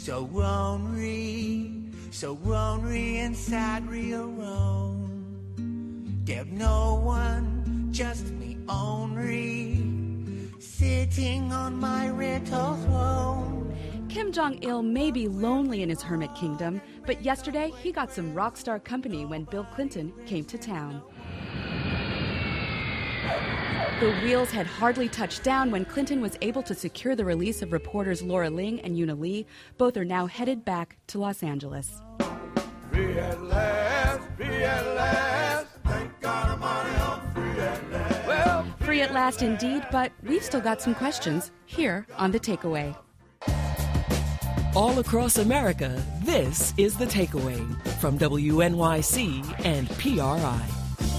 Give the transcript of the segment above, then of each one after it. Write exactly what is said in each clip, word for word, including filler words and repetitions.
So ornery, so ornery inside real wrong. There's no one, just me ornery, sitting on my little throne. Kim Jong-il may be lonely in his hermit kingdom, but yesterday he got some rock star company when Bill Clinton came to town. The wheels had hardly touched down when Clinton was able to secure the release of reporters Laura Ling and Una Lee. Both are now headed back to Los Angeles. Free at last, free at last. Thank God Almighty, I'm free at last. Well, Free at last indeed, but we've still got some questions here on The Takeaway. All across America, this is The Takeaway from W N Y C and P R I.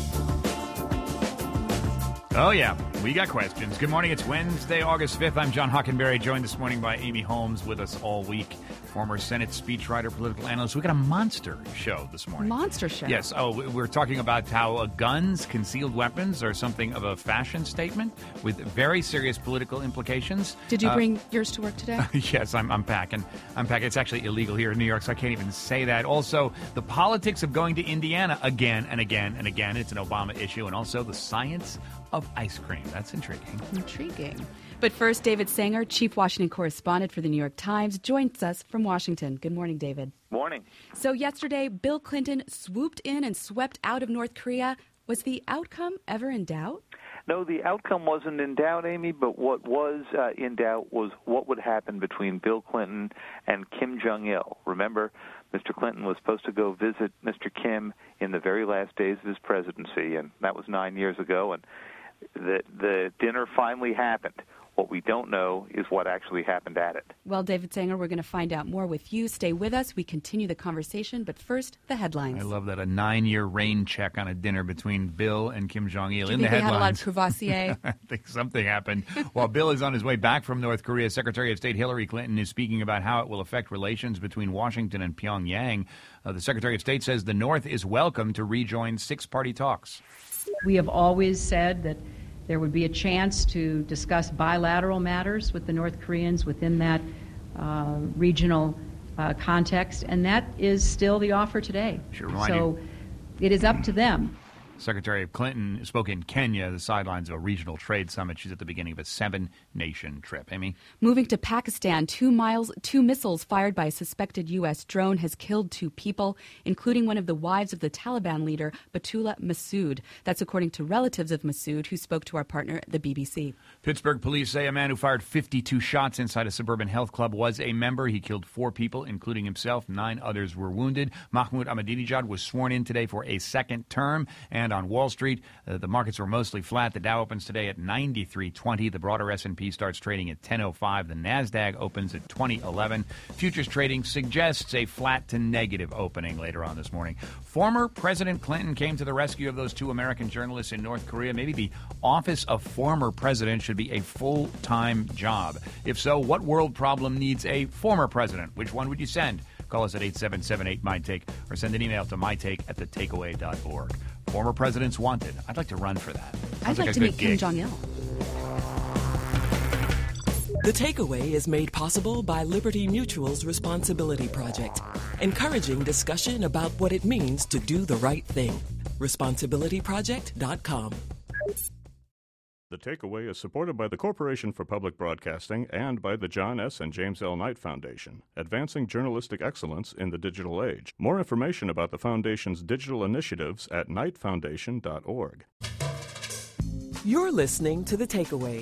Oh, yeah, we got questions. Good morning. It's Wednesday, August fifth. I'm John Hockenberry, joined this morning by Amy Holmes, with us all week, former Senate speechwriter, political analyst. We got a monster show this morning. Monster show? Yes. Oh, we're talking about how uh, guns, concealed weapons, are something of a fashion statement with very serious political implications. Did you Uh, bring yours to work today? Yes, I'm, I'm packing. I'm packing. It's actually illegal here in New York, so I can't even say that. Also, the politics of going to Indiana again and again and again. It's an Obama issue. And also the science of ice cream. That's intriguing. Intriguing. But first, David Sanger, chief Washington correspondent for the New York Times, joins us from Washington. Good morning, David. Morning. So yesterday, Bill Clinton swooped in and swept out of North Korea. Was the outcome ever in doubt? No, the outcome wasn't in doubt, Amy, but what was uh, in doubt was what would happen between Bill Clinton and Kim Jong-il. Remember, Mister Clinton was supposed to go visit Mister Kim in the very last days of his presidency, and that was nine years ago, and the the dinner finally happened. What we don't know is what actually happened at it. Well, David Sanger, we're going to find out more with you. Stay with us. We continue the conversation, but first, the headlines. I love that. A nine-year rain check on a dinner between Bill and Kim Jong-il. Do you in think the they had a lot of headlines. Courvoisier? I think something happened. While Bill is on his way back from North Korea, Secretary of State Hillary Clinton is speaking about how it will affect relations between Washington and Pyongyang. Uh, the Secretary of State says the North is welcome to rejoin six-party talks. We have always said that there would be a chance to discuss bilateral matters with the North Koreans within that uh, regional uh, context, and that is still the offer today. Should remind so you- it is up to them. Secretary of Clinton spoke in Kenya, the sidelines of a regional trade summit. She's at the beginning of a seven-nation trip. Amy? Moving to Pakistan, two miles, two missiles fired by a suspected U S drone has killed two people, including one of the wives of the Taliban leader, Batullah Masood. That's according to relatives of Masood, who spoke to our partner, the B B C. Pittsburgh police say a man who fired fifty-two shots inside a suburban health club was a member. He killed four people, including himself. Nine others were wounded. Mahmoud Ahmadinejad was sworn in today for a second term. And on Wall Street, uh, the markets were mostly flat. The Dow opens today at ninety-three twenty. The broader S and P starts trading at ten oh five. The Nasdaq opens at twenty eleven. Futures trading suggests a flat to negative opening later on this morning. Former President Clinton came to the rescue of those two American journalists in North Korea. Maybe the office of former president should be a full-time job. If so, what world problem needs a former president? Which one would you send? Call us at eight seven seven eight my take or send an email to mytake at the takeaway dot org. Former presidents wanted. I'd like to run for that. I'd Sounds like a to good meet Kim gig. Jong-il. The Takeaway is made possible by Liberty Mutual's Responsibility Project, encouraging discussion about what it means to do the right thing. responsibility project dot com. The Takeaway is supported by the Corporation for Public Broadcasting and by the John S. and James L. Knight Foundation, advancing journalistic excellence in the digital age. More information about the Foundation's digital initiatives at knight foundation dot org. You're listening to The Takeaway.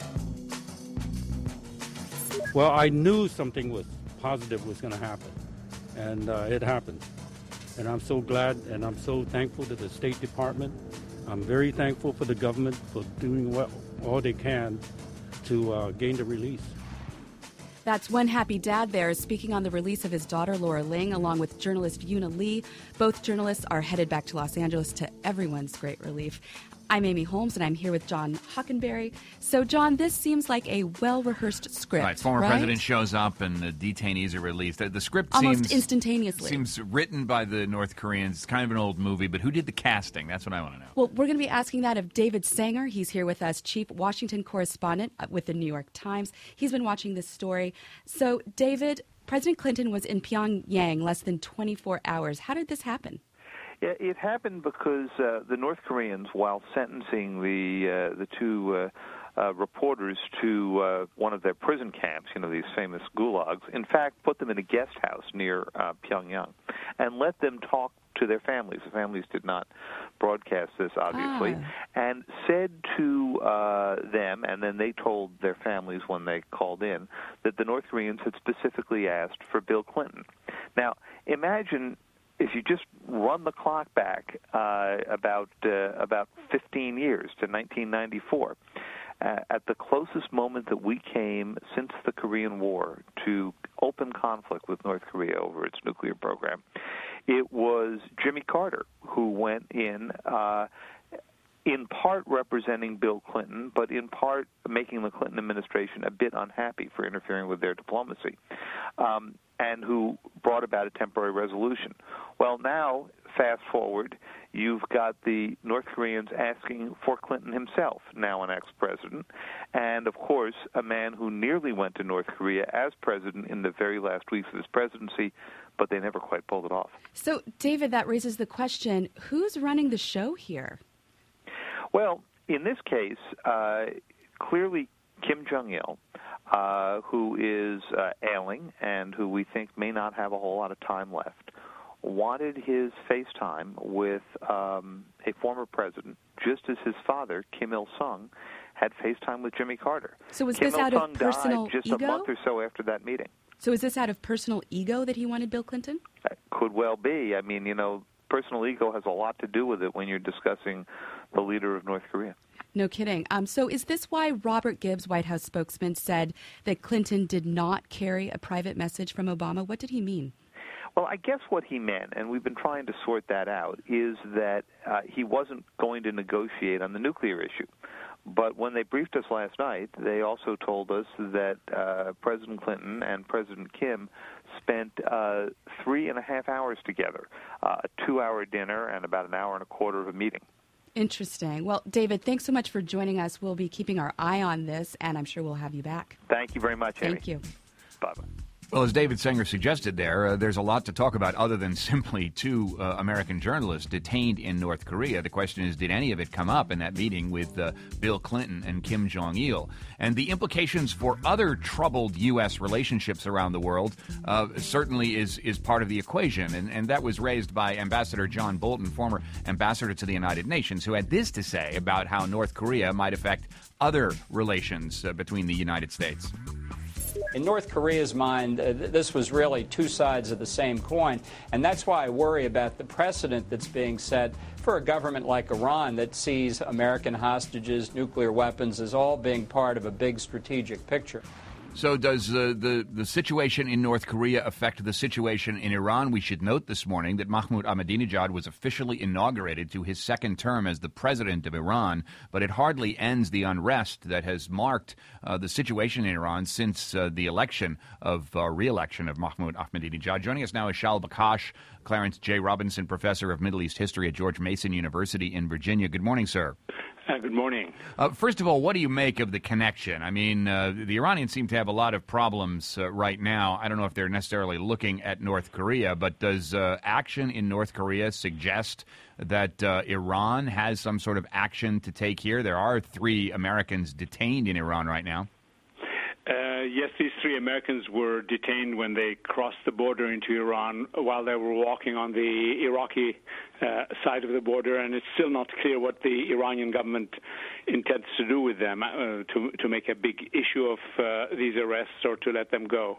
Well, I knew something was positive was going to happen, and uh, it happened. And I'm so glad and I'm so thankful to the State Department. I'm very thankful for the government for doing well, all they can to uh, gain the release. That's one happy dad there speaking on the release of his daughter, Laura Ling, along with journalist Una Lee. Both journalists are headed back to Los Angeles to everyone's great relief. I'm Amy Holmes, and I'm here with John Hockenberry. So, John, this seems like a well-rehearsed script, Right, former right? president shows up and the detainees are released. The, the script Almost seems instantaneously. seems written by the North Koreans. It's kind of an old movie, but who did the casting? That's what I want to know. Well, we're going to be asking that of David Sanger. He's here with us, chief Washington correspondent with the New York Times. He's been watching this story. So, David, President Clinton was in Pyongyang less than twenty-four hours. How did this happen? Yeah, it happened because uh, the North Koreans, while sentencing the uh, the two uh, uh, reporters to uh, one of their prison camps, you know, these famous gulags, in fact, put them in a guest house near uh, Pyongyang and let them talk to their families. The families did not broadcast this, obviously, ah. and said to uh, them, and then they told their families when they called in, that the North Koreans had specifically asked for Bill Clinton. Now, imagine if you just run the clock back uh, about uh, about fifteen years to nineteen ninety-four, uh, at the closest moment that we came since the Korean War to open conflict with North Korea over its nuclear program, it was Jimmy Carter who went in, uh, in part representing Bill Clinton, but in part making the Clinton administration a bit unhappy for interfering with their diplomacy, um, and who brought about a temporary resolution. Well, now, fast forward, you've got the North Koreans asking for Clinton himself, now an ex-president, and, of course, a man who nearly went to North Korea as president in the very last weeks of his presidency, but they never quite pulled it off. So, David, that raises the question, who's running the show here? Well, in this case, uh, clearly Kim Jong-il, uh, who is uh, ailing and who we think may not have a whole lot of time left, wanted his FaceTime with um, a former president, just as his father, Kim Il-sung, had FaceTime with Jimmy Carter. So was Kim this out Il-sung of personal died just ego? a month or so after that meeting. So is this out of personal ego that he wanted Bill Clinton? That could well be. I mean, you know, personal ego has a lot to do with it when you're discussing the leader of North Korea. No kidding. Um, so is this why Robert Gibbs, White House spokesman, said that Clinton did not carry a private message from Obama? What did he mean? Well, I guess what he meant, and we've been trying to sort that out, is that uh, he wasn't going to negotiate on the nuclear issue. But when they briefed us last night, they also told us that uh, President Clinton and President Kim spent uh, three and a half hours together, uh, a two-hour dinner and about an hour and a quarter of a meeting. Interesting. Well, David, thanks so much for joining us. We'll be keeping our eye on this, and I'm sure we'll have you back. Thank you very much, Amy. Thank you. Bye-bye. Well, as David Sanger suggested there, uh, there's a lot to talk about other than simply two uh, American journalists detained in North Korea. The question is, did any of it come up in that meeting with uh, Bill Clinton and Kim Jong-il? And the implications for other troubled U S relationships around the world uh, certainly is, is part of the equation. And, and that was raised by Ambassador John Bolton, former ambassador to the United Nations, who had this to say about how North Korea might affect other relations uh, between the United States. In North Korea's mind, uh, th- this was really two sides of the same coin, and that's why I worry about the precedent that's being set for a government like Iran that sees American hostages, nuclear weapons as all being part of a big strategic picture. So does uh, the, the situation in North Korea affect the situation in Iran? We should note this morning that Mahmoud Ahmadinejad was officially inaugurated to his second term as the president of Iran, but it hardly ends the unrest that has marked uh, the situation in Iran since uh, the election of uh, re-election of Mahmoud Ahmadinejad. Joining us now is Shaul Bakhash, Clarence J. Robinson Professor of Middle East History at George Mason University in Virginia. Good morning, sir. Uh, good morning. Uh, first of all, what do you make of the connection? I mean, uh, the Iranians seem to have a lot of problems uh, right now. I don't know if they're necessarily looking at North Korea, but does uh, action in North Korea suggest that uh, Iran has some sort of action to take here? There are three Americans detained in Iran right now. Uh, yes, these three Americans were detained when they crossed the border into Iran while they were walking on the Iraqi uh, side of the border, and it's still not clear what the Iranian government intends to do with them, uh, to, to make a big issue of uh, these arrests or to let them go.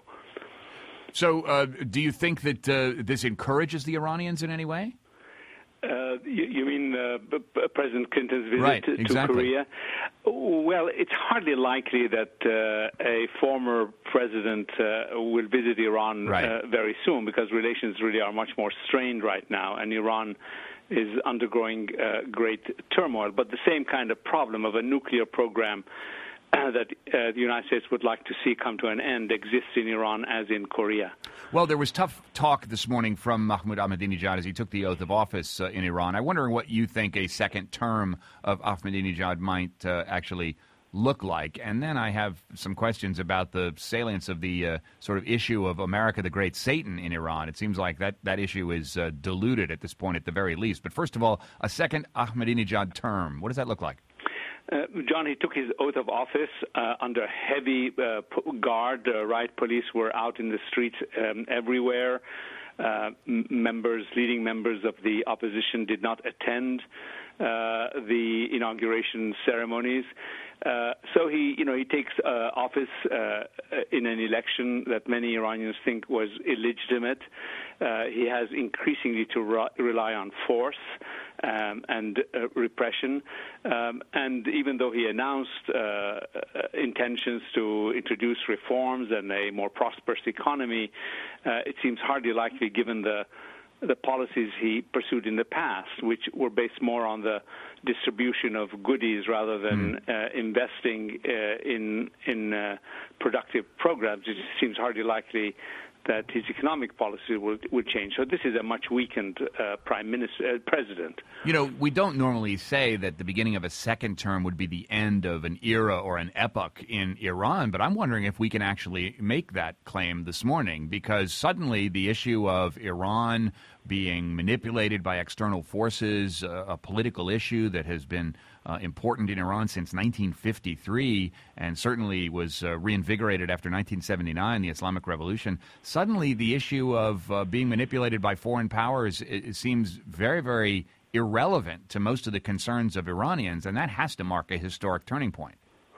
So uh, do you think that uh, this encourages the Iranians in any way? Uh, you, you mean uh, b- b- President Clinton's visit right, to, to exactly. Korea? Well, it's hardly likely that uh, a former president uh, will visit Iran right. uh, very soon, because relations really are much more strained right now, and Iran is undergoing uh, great turmoil. But the same kind of problem of a nuclear program uh, that uh, the United States would like to see come to an end exists in Iran as in Korea. Well, there was tough talk this morning from Mahmoud Ahmadinejad as he took the oath of office uh, in Iran. I'm wondering what you think a second term of Ahmadinejad might uh, actually look like? And then I have some questions about the salience of the uh, sort of issue of America the Great Satan in Iran. It seems like that, that issue is uh, diluted at this point at the very least. But first of all, a second Ahmadinejad term. What does that look like? Uh, John, he took his oath of office uh, under heavy uh, guard. Uh, riot police were out in the streets um, everywhere. Uh, m- members, leading members of the opposition did not attend uh, the inauguration ceremonies. Uh, so he, you know, he takes uh, office uh, in an election that many Iranians think was illegitimate. Uh, he has increasingly to re- rely on force um, and uh, repression. Um, and even though he announced uh, intentions to introduce reforms and a more prosperous economy, uh, it seems hardly likely given the the policies he pursued in the past, which were based more on the distribution of goodies rather than mm. uh, investing uh, in in uh, productive programs. It seems hardly likely that his economic policy will will change. So this is a much weakened uh, prime minister, uh, president. You know, we don't normally say that the beginning of a second term would be the end of an era or an epoch in Iran, but I'm wondering if we can actually make that claim this morning, because suddenly the issue of Iran being manipulated by external forces, uh, a political issue that has been uh, important in Iran since nineteen fifty-three and certainly was uh, reinvigorated after nineteen seventy-nine, the Islamic Revolution. Suddenly the issue of uh, being manipulated by foreign powers it, it seems very, very irrelevant to most of the concerns of Iranians, and that has to mark a historic turning point.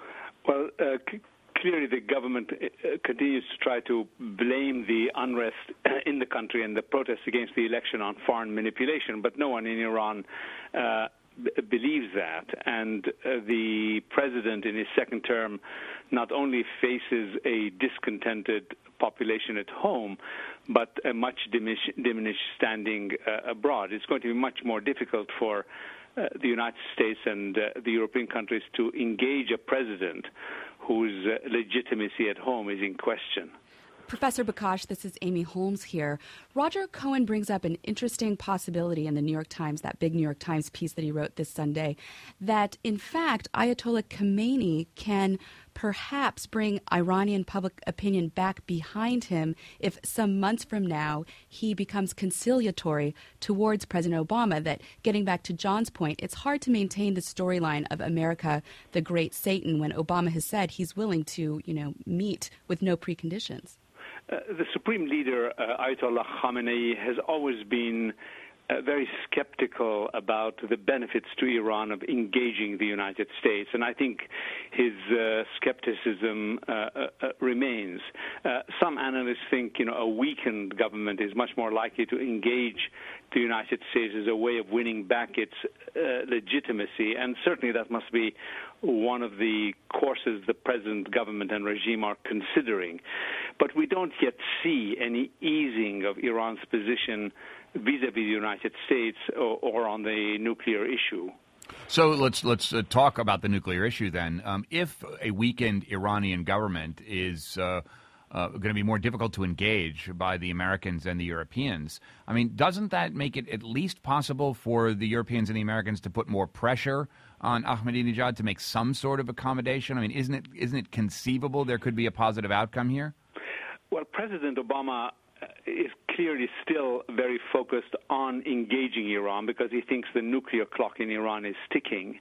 Well, uh, c- clearly the government uh, continues to try to blame the unrest in the country and the protests against the election on foreign manipulation, but no one in Iran uh, b- believes that. And uh, the president in his second term not only faces a discontented population at home, but a much diminish, diminished standing uh, abroad. It's going to be much more difficult for uh, the United States and uh, the European countries to engage a president whose uh, legitimacy at home is in question. Professor Bakash, this is Amy Holmes here. Roger Cohen brings up an interesting possibility in the New York Times, that big New York Times piece that he wrote this Sunday, that in fact Ayatollah Khomeini can perhaps bring Iranian public opinion back behind him if some months from now he becomes conciliatory towards President Obama. That, getting back to John's point, it's hard to maintain the storyline of America the Great Satan when Obama has said he's willing to, you know, meet with no preconditions. Uh, the supreme leader, uh, Ayatollah Khamenei, has always been uh, very skeptical about the benefits to Iran of engaging the United States, and I think his uh, skepticism uh, uh, uh, remains. Uh, some analysts think, you know, a weakened government is much more likely to engage the United States as a way of winning back its uh, legitimacy, and certainly that must be one of the courses the present government and regime are considering. But we don't yet see any easing of Iran's position vis-a-vis the United States or, or on the nuclear issue. So let's let's uh, talk about the nuclear issue then. Um, if a weakened Iranian government is uh, uh, going to be more difficult to engage by the Americans and the Europeans, I mean, doesn't that make it at least possible for the Europeans and the Americans to put more pressure on Ahmadinejad to make some sort of accommodation? I mean, isn't it isn't it conceivable there could be a positive outcome here? Well, President Obama is clearly still very focused on engaging Iran because he thinks the nuclear clock in Iran is ticking.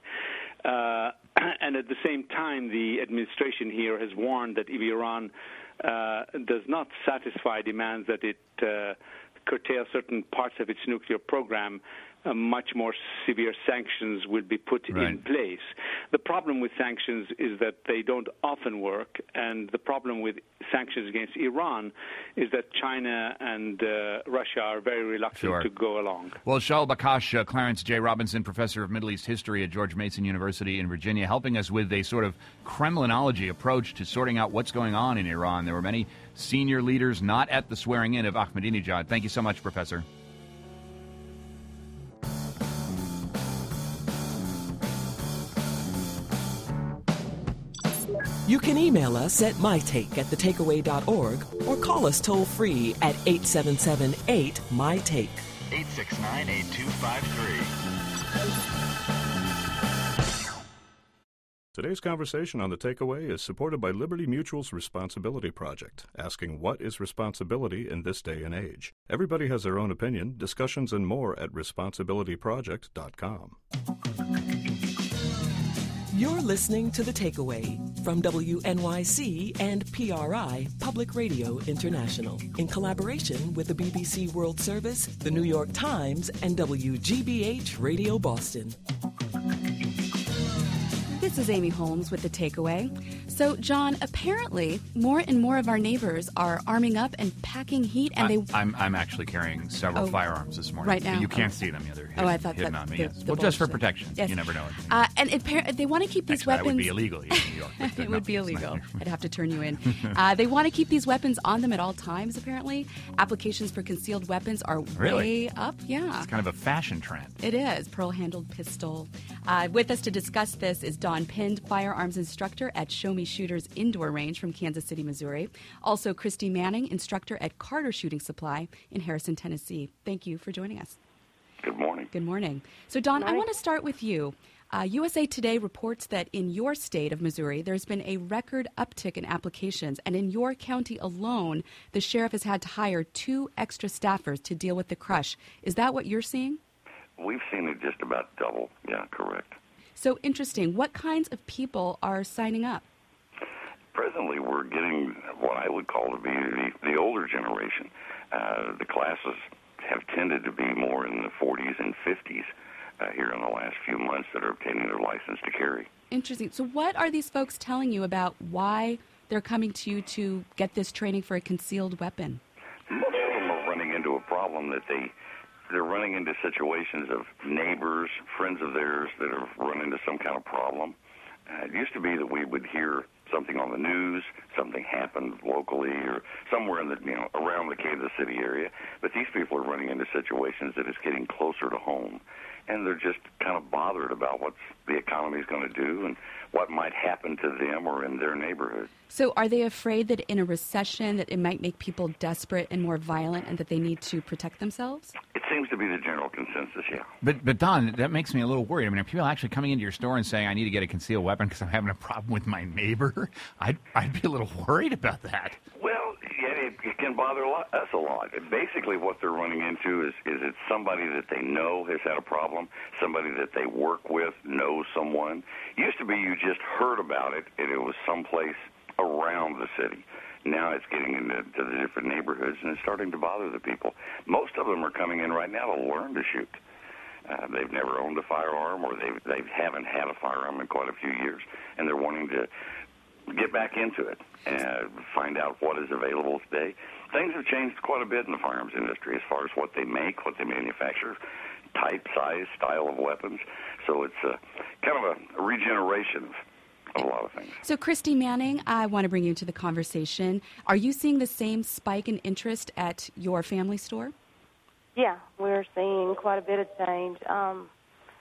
Uh, and at the same time, the administration here has warned that if Iran uh, does not satisfy demands that it uh, curtail certain parts of its nuclear program, Uh, much more severe sanctions will be put right. in place. The problem with sanctions is that they don't often work, and the problem with sanctions against Iran is that China and uh, Russia are very reluctant sure. to go along. Well, Shaul Bakash, uh, Clarence J. Robinson, professor of Middle East history at George Mason University in Virginia, helping us with a sort of Kremlinology approach to sorting out what's going on in Iran. There were many senior leaders not at the swearing-in of Ahmadinejad. Thank you so much, Professor. You can email us at mytake at the takeaway dot org or call us toll-free at eight seven seven eight M Y take. eight six nine, eight two five three. Today's conversation on The Takeaway is supported by Liberty Mutual's Responsibility Project, asking what is responsibility in this day and age. Everybody has their own opinion. Discussions and more at responsibility project dot com. You're listening to The Takeaway from W N Y C and P R I Public Radio International in collaboration with the B B C World Service, the New York Times, and W G B H Radio Boston. This is Amy Holmes with The Takeaway. So, John, apparently more and more of our neighbors are arming up and packing heat, and I, they... I'm I'm actually carrying several Oh, firearms this morning. right now? You can't Oh. see them either. Oh, I thought hidden that on me. the- Yes. the Well, just for bulge. protection. Yes. You never know. Uh, and it, par- they want to keep these Actually, weapons... that would be illegal here in New York. but, uh, It no, would be it's not. illegal. I'd have to turn you in. Uh, they want to keep these weapons on them at all times, apparently. Applications for concealed weapons are Really? way up. Yeah. It's kind of a fashion trend. It is. Pearl-handled pistol. Uh, with us to discuss this is Don Pind, firearms instructor at Show Me Shooters Indoor Range from Kansas City, Missouri. Also, Christy Manning, instructor at Carter Shooting Supply in Harrison, Tennessee. Thank you for joining us. Good morning. Good morning. So, Don, I Morning. want to start with you. Uh, U S A Today reports that in your state of Missouri, there's been a record uptick in applications, and in your county alone, the sheriff has had to hire two extra staffers to deal with the crush. Is that what you're seeing? We've seen it just about double. Yeah, correct. So interesting. What kinds of people are signing up? Presently, we're getting what I would call to be the, the older generation. Uh, the classes have tended to be more in the forties and fifties uh, here in the last few months that are obtaining their license to carry. Interesting. So what are these folks telling you about why they're coming to you to get this training for a concealed weapon? Most of them are running into a problem that they they're running into situations of neighbors, friends of theirs that have run into some kind of problem. Uh, it used to be that we would hear something on the news, something happened locally or somewhere in the you know around the Kansas City area, but these people are running into situations that is getting closer to home, and they're just kind of bothered about what the economy is going to do and what might happen to them or in their neighborhood. So are they afraid that in a recession that it might make people desperate and more violent and that they need to protect themselves? It seems to be the general consensus, yeah. But, but Don, that makes me a little worried. I mean, are people actually coming into your store and saying, I need to get a concealed weapon because I'm having a problem with my neighbor? I'd, I'd be a little worried about that. Well, yeah, it, it can bother a lot, us a lot. Basically, what they're running into is, is it's somebody that they know has had a problem, somebody that they work with knows someone. Used to be you just heard about it, and it was someplace around the city. Now it's getting into to the different neighborhoods, and it's starting to bother the people. Most of them are coming in right now to learn to shoot. Uh, they've never owned a firearm, or they they haven't had a firearm in quite a few years, and they're wanting to get back into it and find out what is available today. Things have changed quite a bit in the firearms industry as far as what they make, what they manufacture, type, size, style of weapons. So it's a, kind of a regeneration of, of a lot of things. So, Christy Manning, I want to bring you into the conversation. Are you seeing the same spike in interest at your family store? Yeah, we're seeing quite a bit of change. Um,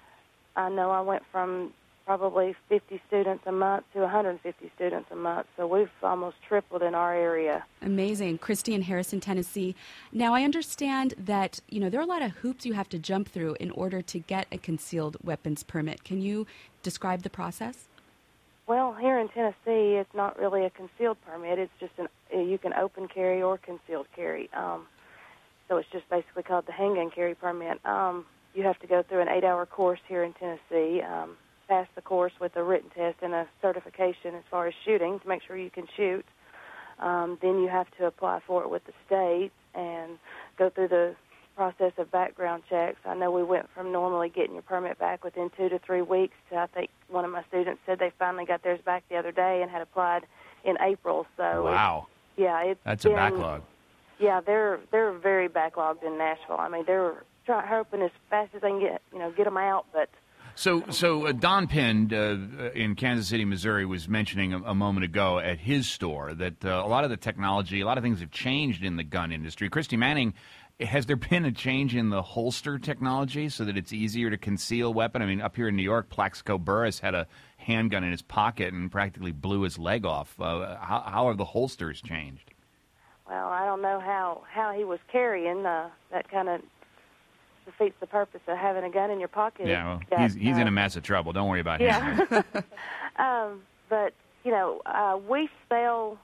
I know I went from probably fifty students a month to one hundred fifty students a month, so we've almost tripled in our area. Amazing. Christy in Harrison, Tennessee. Now, I understand that, you know, there are a lot of hoops you have to jump through in order to get a concealed weapons permit. Can you describe the process? Well, here in Tennessee, it's not really a concealed permit. It's just an you can open carry or concealed carry. Um, so it's just basically called the handgun carry permit. Um, you have to go through an eight-hour course here in Tennessee, um, pass the course with a written test and a certification as far as shooting to make sure you can shoot. Um, then you have to apply for it with the state and go through the process of background checks. I know we went from normally getting your permit back within two to three weeks to, I think one of my students said they finally got theirs back the other day and had applied in April. So wow. It's, yeah, it's That's been, a backlog. Yeah, they're they're very backlogged in Nashville. I mean, they're trying, hoping as fast as they can get, you know, get them out, but So, so uh, Don Pind uh, in Kansas City, Missouri, was mentioning a, a moment ago at his store that uh, a lot of the technology, a lot of things have changed in the gun industry. Christy Manning, has there been a change in the holster technology so that it's easier to conceal a weapon? I mean, up here in New York, Plaxico Burress had a handgun in his pocket and practically blew his leg off. Uh, how, how have the holsters changed? Well, I don't know how, how he was carrying uh, that kind of defeats the purpose of having a gun in your pocket. Yeah, well, got, he's he's uh, in a mess of trouble. Don't worry about yeah. him. um, but you know, uh, we sell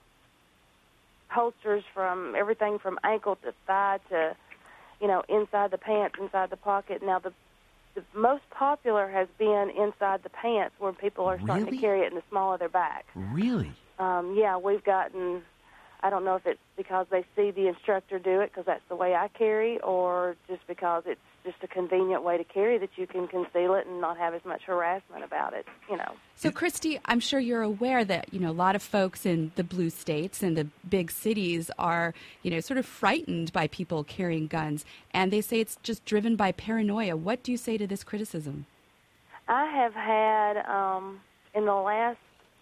holsters from everything from ankle to thigh to, you know, inside the pants, inside the pocket. Now, the the most popular has been inside the pants, where people are starting Really? to carry it in the small of their back. Really? Um, yeah, we've gotten, I don't know if it's because they see the instructor do it, because that's the way I carry, or just because it's just a convenient way to carry that you can conceal it and not have as much harassment about it, you know. So, Christy, I'm sure you're aware that, you know, a lot of folks in the blue states and the big cities are, you know, sort of frightened by people carrying guns, and they say it's just driven by paranoia. What do you say to this criticism? I have had, um, in the last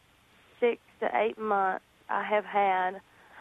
six to eight months, I have had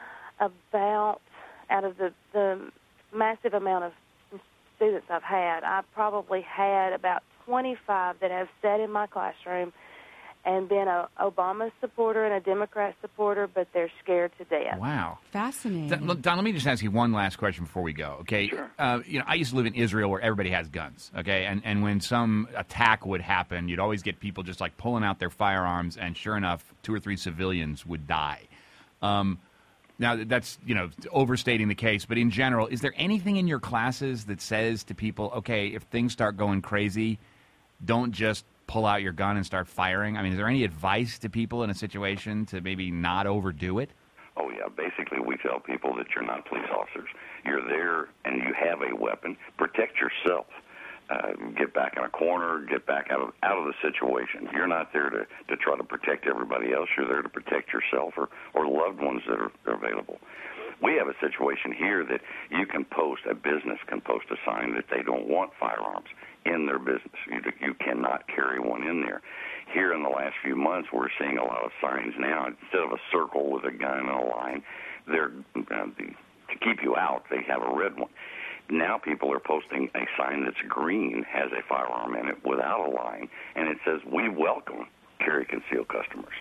about, out of the, the massive amount of students I've had, I've probably had about twenty-five that have sat in my classroom and been a Obama supporter and a Democrat supporter, but they're scared to death. Wow. Fascinating. Don, look, Don, let me just ask you one last question before we go, okay? Sure. Uh, you know, I used to live in Israel where everybody has guns, okay? And and when some attack would happen, you'd always get people just like pulling out their firearms, and sure enough, two or three civilians would die. Um, now, that's, you know, overstating the case, but in general, is there anything in your classes that says to people, okay, if things start going crazy, don't just pull out your gun and start firing? I mean, is there any advice to people in a situation to maybe not overdo it? Oh, yeah. Basically, we tell people that you're not police officers. You're there and you have a weapon. Protect yourself. Uh, get back in a corner, get back out of out of the situation. You're not there to, to try to protect everybody else. You're there to protect yourself or, or loved ones that are, are available. We have a situation here that you can post, a business can post a sign that they don't want firearms in their business. You, you cannot carry one in there. Here in the last few months, we're seeing a lot of signs now. Instead of a circle with a gun and a line, they're uh, the, to keep you out, they have a red one. Now people are posting a sign that's green, has a firearm in it without a line, and it says, "We welcome carry concealed customers."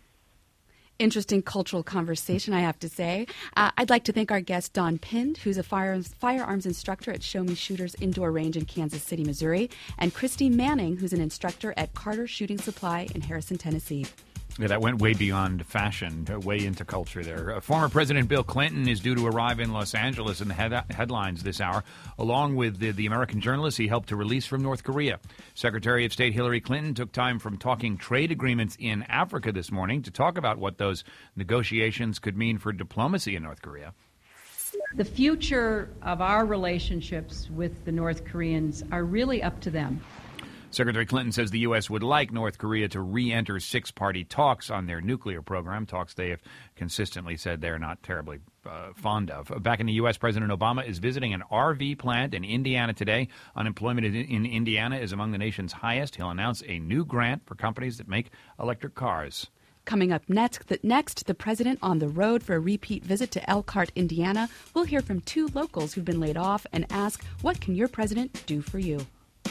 Interesting cultural conversation, I have to say. Uh, I'd like to thank our guest, Don Pind, who's a firearms, firearms instructor at Show Me Shooters Indoor Range in Kansas City, Missouri, and Christy Manning, who's an instructor at Carter Shooting Supply in Harrison, Tennessee. Yeah, that went way beyond fashion, uh, way into culture there. Uh, former President Bill Clinton is due to arrive in Los Angeles in the head- headlines this hour, along with the, the American journalist he helped to release from North Korea. Secretary of State Hillary Clinton took time from talking trade agreements in Africa this morning to talk about what those negotiations could mean for diplomacy in North Korea. The future of our relationships with the North Koreans are really up to them. Secretary Clinton says the U S would like North Korea to re-enter six-party talks on their nuclear program, talks they have consistently said they're not terribly uh, fond of. Back in the U S, President Obama is visiting an R V plant in Indiana today. Unemployment in, in Indiana is among the nation's highest. He'll announce a new grant for companies that make electric cars. Coming up next the, next, the president on the road for a repeat visit to Elkhart, Indiana. We'll hear from two locals who've been laid off and ask, what can your president do for you?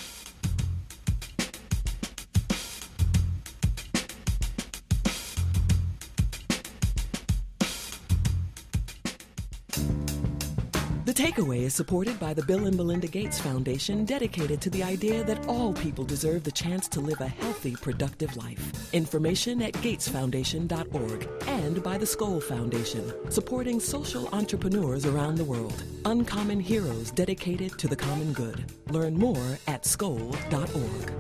The Takeaway is supported by the Bill and Melinda Gates Foundation, dedicated to the idea that all people deserve the chance to live a healthy, productive life. Information at gates foundation dot org, and by the Skoll Foundation, supporting social entrepreneurs around the world. Uncommon heroes dedicated to the common good. Learn more at skoll dot org.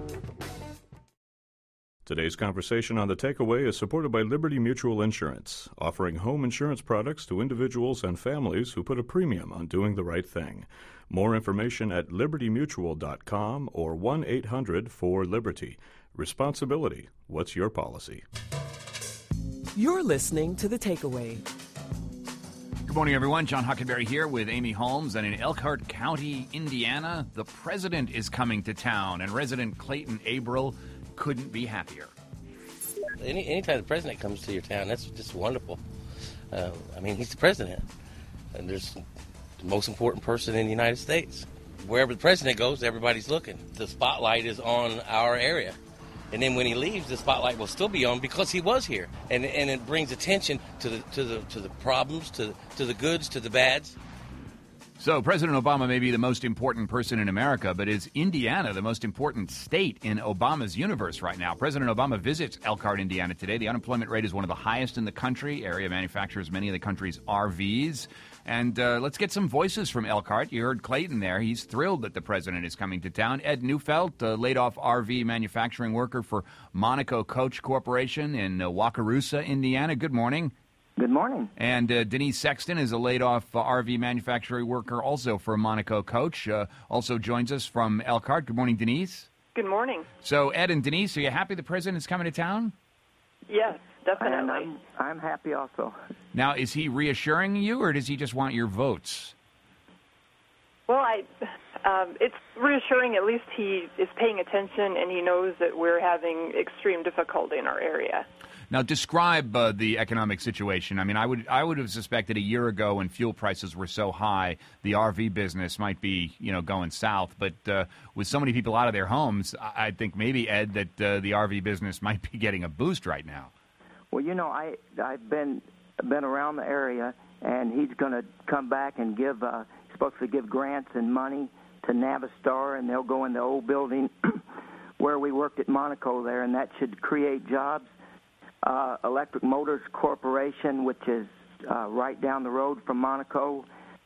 Today's conversation on The Takeaway is supported by Liberty Mutual Insurance, offering home insurance products to individuals and families who put a premium on doing the right thing. More information at liberty mutual dot com or one eight hundred four liberty. Responsibility. What's your policy? You're listening to The Takeaway. Good morning, everyone. John Huckenberry here with Amy Holmes. And in Elkhart County, Indiana, the president is coming to town, and resident Clayton Abril couldn't be happier. Any anytime the president comes to your town, that's just wonderful. Uh, I mean, he's the president, and there's the most important person in the United States. Wherever the president goes, everybody's looking. The spotlight is on our area, and then when he leaves, the spotlight will still be on because he was here, and and it brings attention to the to the to the problems, to to the goods, to the bads. So President Obama may be the most important person in America, but is Indiana the most important state in Obama's universe right now? President Obama visits Elkhart, Indiana today. The unemployment rate is one of the highest in the country. Area manufactures many of the country's R Vs. And uh, let's get some voices from Elkhart. You heard Clayton there. He's thrilled that the president is coming to town. Ed Neufeld, uh, laid-off R V manufacturing worker for Monaco Coach Corporation in uh, Wakarusa, Indiana. Good morning. Good morning. And uh, Denise Sexton is a laid-off uh, R V manufacturing worker also for Monaco Coach, uh, also joins us from Elkhart. Good morning, Denise. Good morning. So, Ed and Denise, are you happy the president is coming to town? Yes, definitely. And I'm, I'm happy also. Now, is he reassuring you, or does he just want your votes? Well, I, um, it's reassuring. At least he is paying attention, and he knows that we're having extreme difficulty in our area. Now, describe uh, the economic situation. I mean, I would I would have suspected a year ago when fuel prices were so high, the R V business might be, you know, going south. But uh, with so many people out of their homes, I, I think maybe, Ed, that uh, the R V business might be getting a boost right now. Well, you know, I, I've been been around the area, and he's going to come back and give, uh, supposed to give grants and money to Navistar, and they'll go in the old building where we worked at Monaco there, and that should create jobs. Uh, Electric Motors Corporation, which is uh, right down the road from Monaco.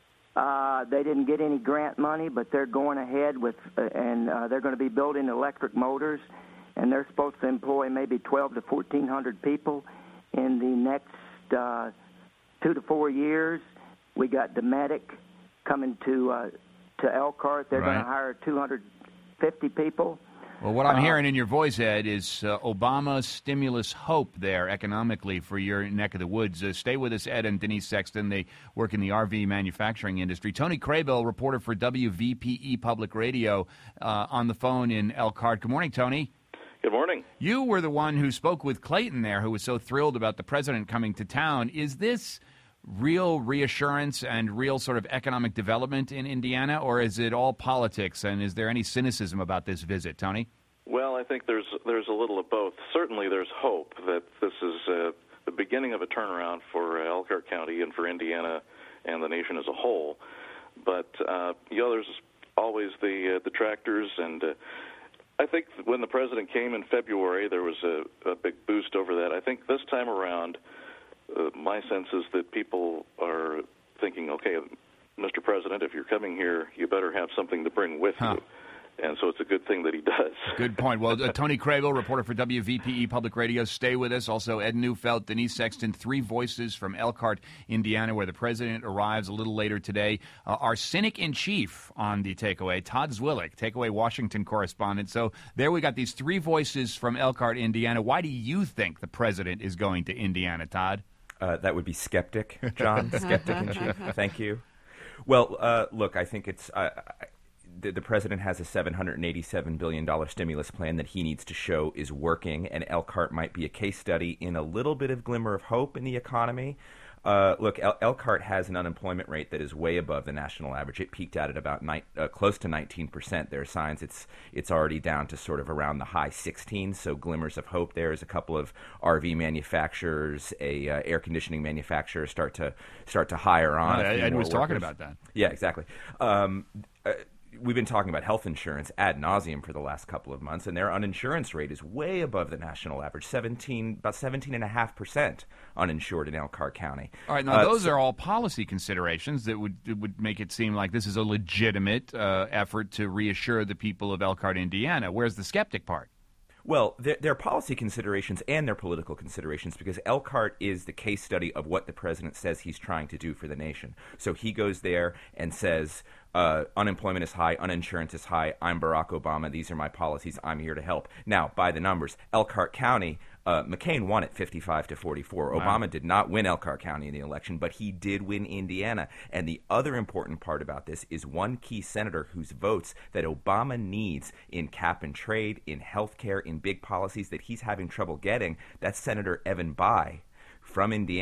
Uh, they didn't get any grant money, but they're going ahead with, uh, and uh, they're going to be building electric motors, and they're supposed to employ maybe twelve to fourteen hundred people in the next uh, two to four years. We got Dometic coming to uh, to Elkhart. They're Right. going to hire two hundred fifty people. Well, what I'm Uh, hearing in your voice, Ed, is uh, Obama's stimulus hope there economically for your neck of the woods. Uh, stay with us, Ed and Denise Sexton. They work in the R V manufacturing industry. Tony Craybill, reporter for W V P E Public Radio, uh, on the phone in Elkhart. Good morning, Tony. Good morning. You were the one who spoke with Clayton there, who was so thrilled about the president coming to town. Is this real reassurance and real sort of economic development in Indiana, or is it all politics, and is there any cynicism about this visit, Tony? Well, I think there's there's a little of both. Certainly there's hope that this is uh, the beginning of a turnaround for uh, Elkhart County and for Indiana and the nation as a whole. But, uh, you know, there's always the uh, detractors, and uh, I think when the president came in February, there was a, a big boost over that. I think this time around, uh, my sense is that people are thinking, okay, Mister President, if you're coming here, you better have something to bring with Huh. you. And so it's a good thing that he does. Good point. Well, uh, Tony Craybill, reporter for W V P E Public Radio, stay with us. Also, Ed Neufeld, Denise Sexton, three voices from Elkhart, Indiana, where the president arrives a little later today. Uh, our cynic-in-chief on the takeaway, Todd Zwillich, Takeaway Washington correspondent. So there we got these three voices from Elkhart, Indiana. Why do you think the president is going to Indiana, Todd? Uh, that would be skeptic, John. Skeptic-in-chief. Thank you. Well, uh, look, I think it's... Uh, The, the president has a seven hundred eighty-seven billion dollars stimulus plan that he needs to show is working, and Elkhart might be a case study in a little bit of glimmer of hope in the economy. Uh, look, El- Elkhart has an unemployment rate that is way above the national average. It peaked out at about ni- uh, close to nineteen percent. There are signs it's it's already down to sort of around the high sixteens, so glimmers of hope there as a couple of R V manufacturers, a uh, air conditioning manufacturer start to start to hire on. Oh, a few Ed more was talking workers. about that. Yeah, exactly. Um, uh, We've been talking about health insurance ad nauseum for the last couple of months, and their uninsurance rate is way above the national average, seventeen, about seventeen and a half percent uninsured in Elkhart County. All right, now Uh, those so- are all policy considerations that would that would make it seem like this is a legitimate uh, effort to reassure the people of Elkhart, Indiana. Where's the skeptic part? Well, there, there are policy considerations and there are political considerations because Elkhart is the case study of what the president says he's trying to do for the nation. So he goes there and says, uh, unemployment is high, uninsurance is high, I'm Barack Obama, these are my policies, I'm here to help. Now, by the numbers, Elkhart County, uh, McCain won at fifty-five to forty-four. Wow. Obama did not win Elkhart County in the election, but he did win Indiana. And the other important part about this is one key senator whose votes that Obama needs in cap and trade, in health care, in big policies that he's having trouble getting, that's Senator Evan Bayh from Indiana,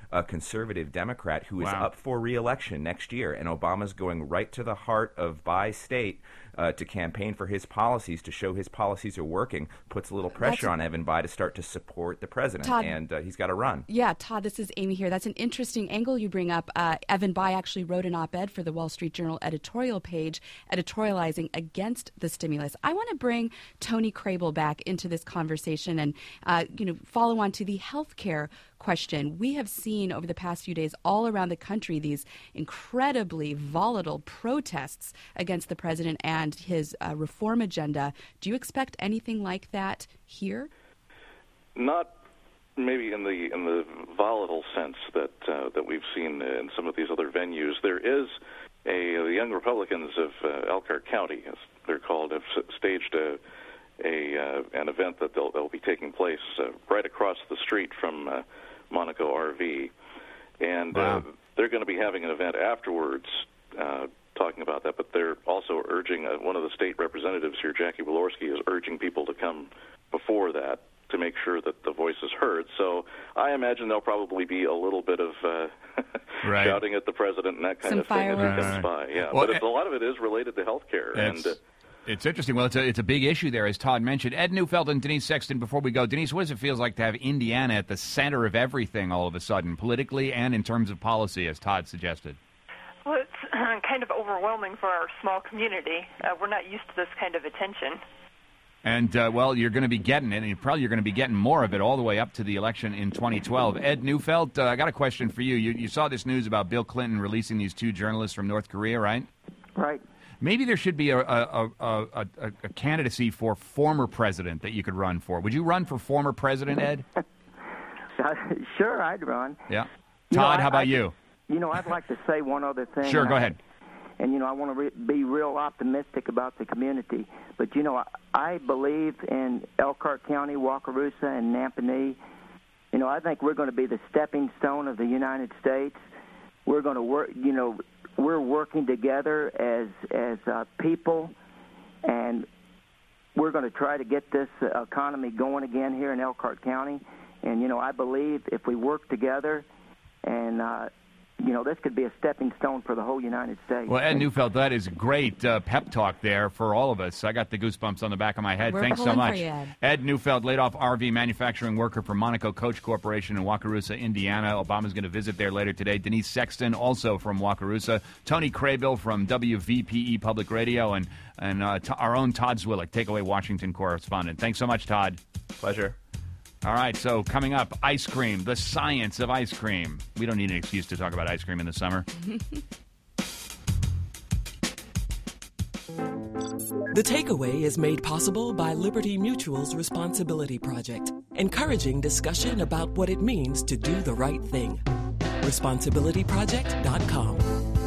a conservative Democrat who is Wow. up for re-election next year, and Obama's going right to the heart of Bai State uh, to campaign for his policies, to show his policies are working, puts a little pressure That's- on Evan Bai to start to support the president, Todd- and uh, he's got to run. Yeah, Todd, this is Amy here. That's an interesting angle you bring up. Uh, Evan Bai actually wrote an op-ed for the Wall Street Journal editorial page, editorializing against the stimulus. I want to bring Tony Crable back into this conversation and, uh, you know, follow on to the health care question. We have seen over the past few days all around the country these incredibly volatile protests against the president and his uh, reform agenda. Do you expect anything like that here? Not maybe in the in the volatile sense that uh, that we've seen in some of these other venues. There is a the Young Republicans of uh, Elkhart County, as they're called, have s- staged a a uh, an event that they'll, they'll be taking place uh, right across the street from uh, Monaco R V, and Wow. uh, they're going to be having an event afterwards. Uh, talking about that, but they're also urging, uh, one of the state representatives here, Jackie Walorski, is urging people to come before that to make sure that the voice is heard. So I imagine there'll probably be a little bit of uh, Right. shouting at the president and that kind Some of thing as he fireworks. comes by. Yeah, Well, but it's, a lot of it is related to health care. And It's, uh, it's interesting. Well, it's a, it's a big issue there, as Todd mentioned. Ed Neufeld and Denise Sexton, before we go. Denise, what does it feel like to have Indiana at the center of everything all of a sudden, politically and in terms of policy, as Todd suggested? Well, it's uh, kind of overwhelming for our small community. Uh, we're not used to this kind of attention. And, uh, well, you're going to be getting it, and you probably you're going to be getting more of it all the way up to the election in twenty twelve. Ed Neufeld, uh, I got a question for you. you. You saw this news about Bill Clinton releasing these two journalists from North Korea, right? Right. Maybe there should be a, a, a, a, a candidacy for former president that you could run for. Would you run for former president, Ed? Sure, I'd run. Yeah. You know, Todd, I- how about I- you? You know, I'd like to say one other thing. Sure, and go I- ahead. And, you know, I want to re- be real optimistic about the community. But, you know, I, I believe in Elkhart County, Wakarusa, and Napanee. You know, I think we're going to be the stepping stone of the United States. We're going to work, you know, we're working together as, as uh, people, and we're going to try to get this uh, economy going again here in Elkhart County. And, you know, I believe if we work together and, uh, you know, this could be a stepping stone for the whole United States. Well, Ed Neufeld, that is great uh, pep talk there for all of us. I got the goosebumps on the back of my head. We're Thanks so pulling for much. you, Ed. Ed Neufeld, laid-off R V manufacturing worker for Monaco Coach Corporation in Wakarusa, Indiana. Obama's going to visit there later today. Denise Sexton, also from Wakarusa. Tony Crable from W V P E Public Radio. And, and uh, t- our own Todd Zwillick, Takeaway Washington correspondent. Thanks so much, Todd. Pleasure. All right, so coming up, ice cream, the science of ice cream. We don't need an excuse to talk about ice cream in the summer. The Takeaway is made possible by Liberty Mutual's Responsibility Project, encouraging discussion about what it means to do the right thing. responsibility project dot com.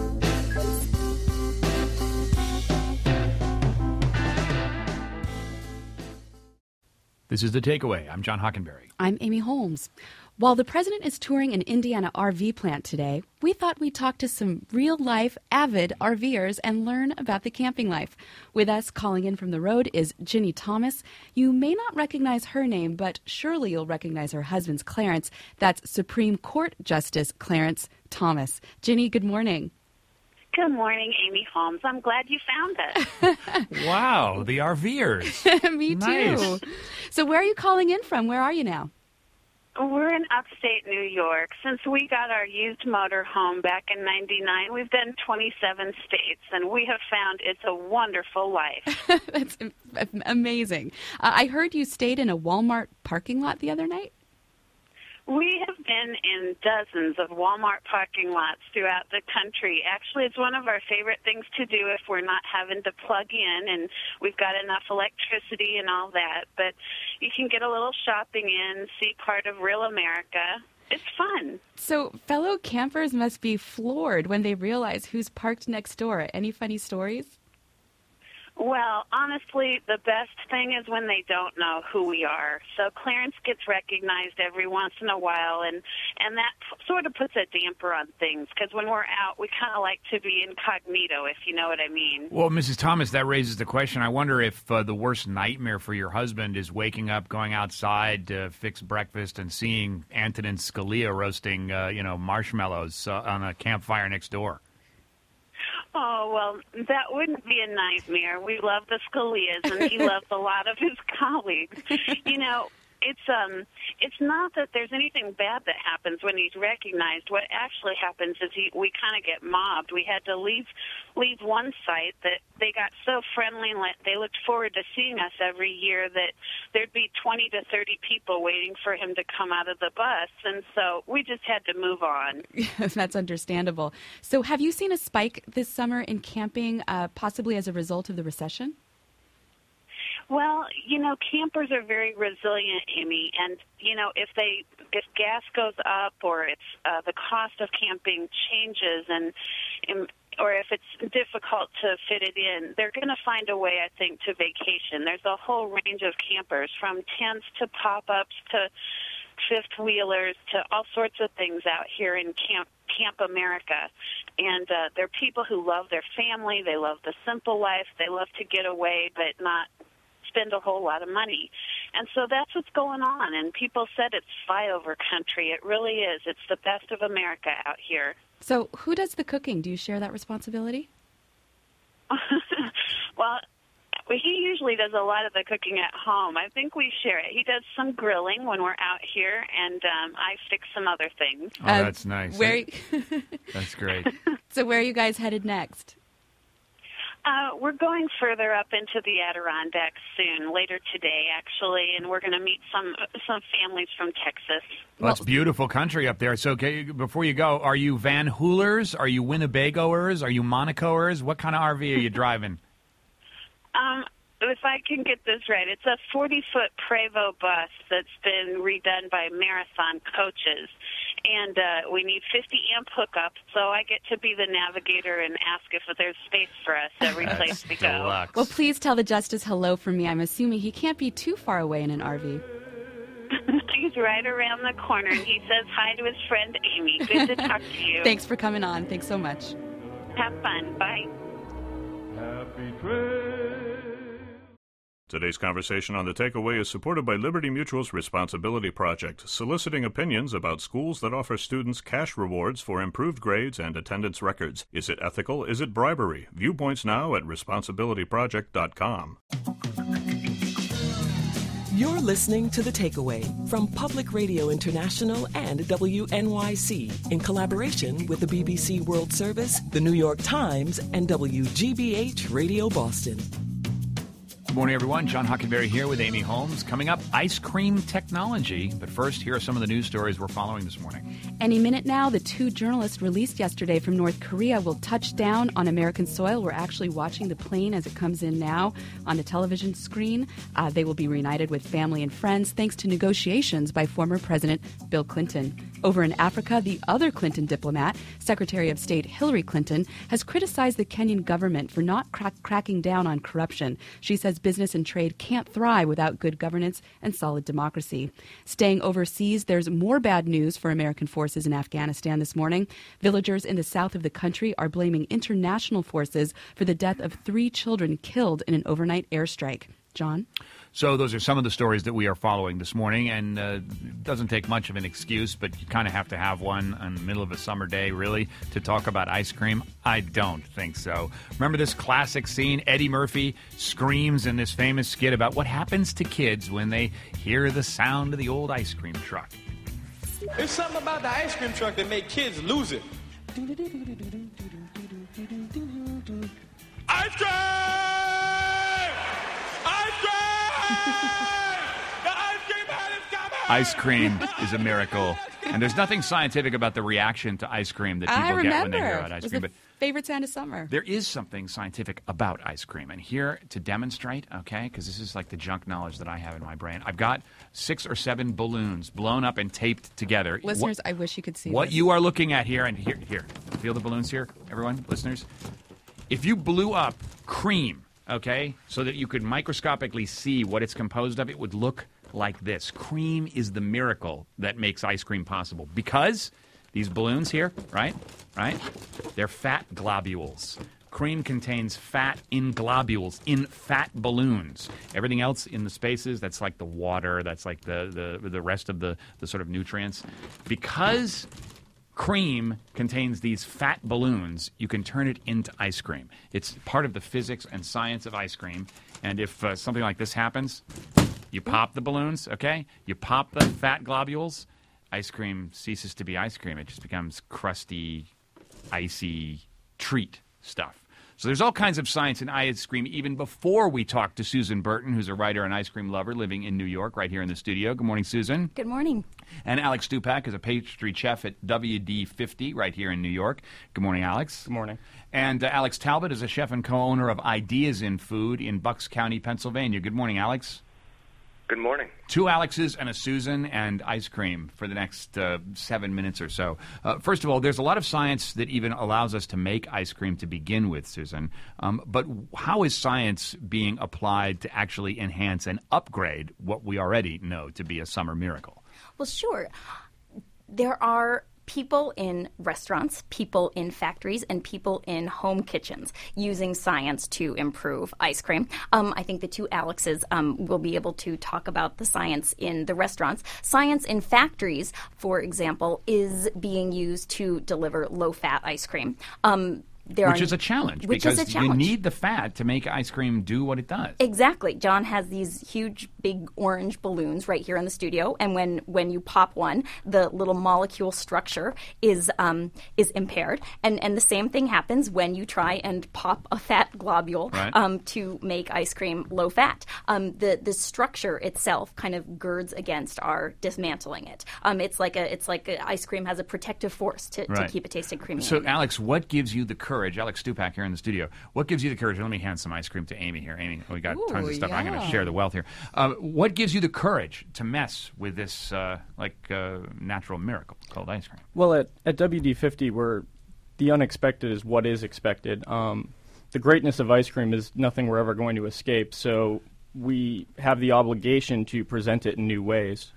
This is The Takeaway. I'm John Hockenberry. I'm Amy Holmes. While the president is touring an Indiana R V plant today, we thought we'd talk to some real-life, avid RVers and learn about the camping life. With us, calling in from the road, is Ginny Thomas. You may not recognize her name, but surely you'll recognize her husband's Clarence. That's Supreme Court Justice Clarence Thomas. Ginny, good morning. Good morning, Amy Holmes. I'm glad you found us. Wow, the RVers. Me too. Nice. So where are you calling in from? Where are you now? We're in upstate New York. Since we got our used motor home back in ninety-nine, we've been twenty-seven states, and we have found it's a wonderful life. That's am- amazing. Uh, I heard you stayed in a Walmart parking lot the other night. We have been in dozens of Walmart parking lots throughout the country. Actually, it's one of our favorite things to do if we're not having to plug in and we've got enough electricity and all that. But you can get a little shopping in, see part of real America. It's fun. So fellow campers must be floored when they realize who's parked next door. Any funny stories? Well, honestly, the best thing is when they don't know who we are. So Clarence gets recognized every once in a while, and, and that sort of puts a damper on things, because when we're out, we kind of like to be incognito, if you know what I mean. Well, Missus Thomas, that raises the question. I wonder if uh, the worst nightmare for your husband is waking up, going outside to fix breakfast, and seeing Antonin Scalia roasting, uh, you know, marshmallows uh, on a campfire next door. Oh, well, that wouldn't be a nightmare. We love the Scalias, and he loves a lot of his colleagues. You know, it's um, it's not that there's anything bad that happens when he's recognized. What actually happens is he, we kind of get mobbed. We had to leave leave one site that they got so friendly and they looked forward to seeing us every year that there'd be twenty to thirty people waiting for him to come out of the bus, and so we just had to move on. That's understandable. So have you seen a spike this summer in camping, uh, possibly as a result of the recession? Well, you know, campers are very resilient, Amy, and, you know, if they if gas goes up or if uh, the cost of camping changes and, and or if it's difficult to fit it in, they're going to find a way, I think, to vacation. There's a whole range of campers, from tents to pop-ups to fifth-wheelers to all sorts of things out here in Camp Camp America. And uh, they're people who love their family, they love the simple life, they love to get away but not spend a whole lot of money. And so that's what's going on. And people said it's flyover country. It really is. It's the best of America out here. So who does the cooking? Do you share that responsibility? Well, he usually does a lot of the cooking at home. I think we share it. He does some grilling when we're out here, and um, I fix some other things. Oh, uh, that's nice. Where... That's great. So where are you guys headed next? Uh, we're going further up into the Adirondacks soon, later today, actually, and we're going to meet some some families from Texas. Well, it's beautiful country up there. So okay, before you go, are you Van Hoolers? Are you Winnebagoers? Are you Monacoers? What kind of R V are you driving? Um, if I can get this right, it's a forty-foot Prevost bus that's been redone by Marathon Coaches. And uh, we need fifty amp hookup, so I get to be the navigator and ask if there's space for us every place we go. Deluxe. Well, please tell the Justice hello from me. I'm assuming he can't be too far away in an R V. He's right around the corner, and he says hi to his friend Amy. Good to talk to you. Thanks for coming on. Thanks so much. Have fun. Bye. Happy trail. Today's conversation on The Takeaway is supported by Liberty Mutual's Responsibility Project, soliciting opinions about schools that offer students cash rewards for improved grades and attendance records. Is it ethical? Is it bribery? Viewpoints now at responsibility project dot com. You're listening to The Takeaway from Public Radio International and W N Y C in collaboration with the B B C World Service, the New York Times, and W G B H Radio Boston. Good morning, everyone. John Hockenberry here with Amy Holmes. Coming up, ice cream technology. But first, here are some of the news stories we're following this morning. Any minute now, the two journalists released yesterday from North Korea will touch down on American soil. We're actually watching the plane as it comes in now on the television screen. Uh, they will be reunited with family and friends thanks to negotiations by former President Bill Clinton. Over in Africa, the other Clinton diplomat, Secretary of State Hillary Clinton, has criticized the Kenyan government for not crack- cracking down on corruption. She says business and trade can't thrive without good governance and solid democracy. Staying overseas, there's more bad news for American forces in Afghanistan this morning. Villagers in the south of the country are blaming international forces for the death of three children killed in an overnight airstrike. John? So those are some of the stories that we are following this morning, and uh, it doesn't take much of an excuse, but you kind of have to have one in the middle of a summer day, really, to talk about ice cream. I don't think so. Remember this classic scene? Eddie Murphy screams in this famous skit about what happens to kids when they hear the sound of the old ice cream truck. There's something about the ice cream truck that make kids lose it. Ice cream! Ice cream! The ice cream man is coming! Ice cream is a miracle. And there's nothing scientific about the reaction to ice cream that people I remember. get when they hear about ice it was cream. the But favorite sound of summer. there is something scientific about ice cream. And here to demonstrate, okay, because this is like the junk knowledge that I have in my brain, I've got six or seven balloons blown up and taped together. Listeners, what, I wish you could see What this. you are looking at here, and here, here, feel the balloons here, everyone, listeners? If you blew up cream okay, so that you could microscopically see what it's composed of, it would look like this. Cream is the miracle that makes ice cream possible because these balloons here, right, right, they're fat globules. Cream contains fat in globules, in fat balloons. Everything else in the spaces, that's like the water, that's like the, the, the rest of the, the sort of nutrients. Because cream contains these fat balloons, you can turn it into ice cream. It's part of the physics and science of ice cream. And if uh, something like this happens, you pop the balloons, okay? You pop the fat globules, ice cream ceases to be ice cream. It just becomes crusty, icy treat stuff. So there's all kinds of science in ice cream even before we talk to Susan Burton, who's a writer and ice cream lover living in New York, right here in the studio. Good morning, Susan. Good morning. And Alex Stupak is a pastry chef at W D fifty right here in New York. Good morning, Alex. Good morning. And uh, Alex Talbot is a chef and co-owner of Ideas in Food in Bucks County, Pennsylvania. Good morning, Alex. Good morning. Two Alexes and a Susan and ice cream for the next uh, seven minutes or so. Uh, first of all, there's a lot of science that even allows us to make ice cream to begin with, Susan. Um, but how is science being applied to actually enhance and upgrade what we already know to be a summer miracle? Well, sure. There are people in restaurants, people in factories, and people in home kitchens using science to improve ice cream. Um, I think the two Alexes um, will be able to talk about the science in the restaurants. Science in factories, for example, is being used to deliver low-fat ice cream. Um, There which are, is a challenge which because is a challenge. you need the fat to make ice cream do what it does. Exactly. John has these huge, big orange balloons right here in the studio, and when, when you pop one, the little molecule structure is um, is impaired. And, and the same thing happens when you try and pop a fat globule Right. um, to make ice cream low fat. Um, the the structure itself kind of girds against our dismantling it. Um, it's like a it's like a, ice cream has a protective force to, Right. to keep it tasting creamy. So, Alex, what gives you the courage? Alex Stupak here in the studio. What gives you the courage? Let me hand some ice cream to Amy here. Amy, we got Ooh, tons of stuff. I'm going to yeah. share the wealth here. Uh, what gives you the courage to mess with this uh, like uh, natural miracle called ice cream? Well, at, at W D fifty, we're, the unexpected is what is expected. Um, the greatness of ice cream is nothing we're ever going to escape, so we have the obligation to present it in new ways.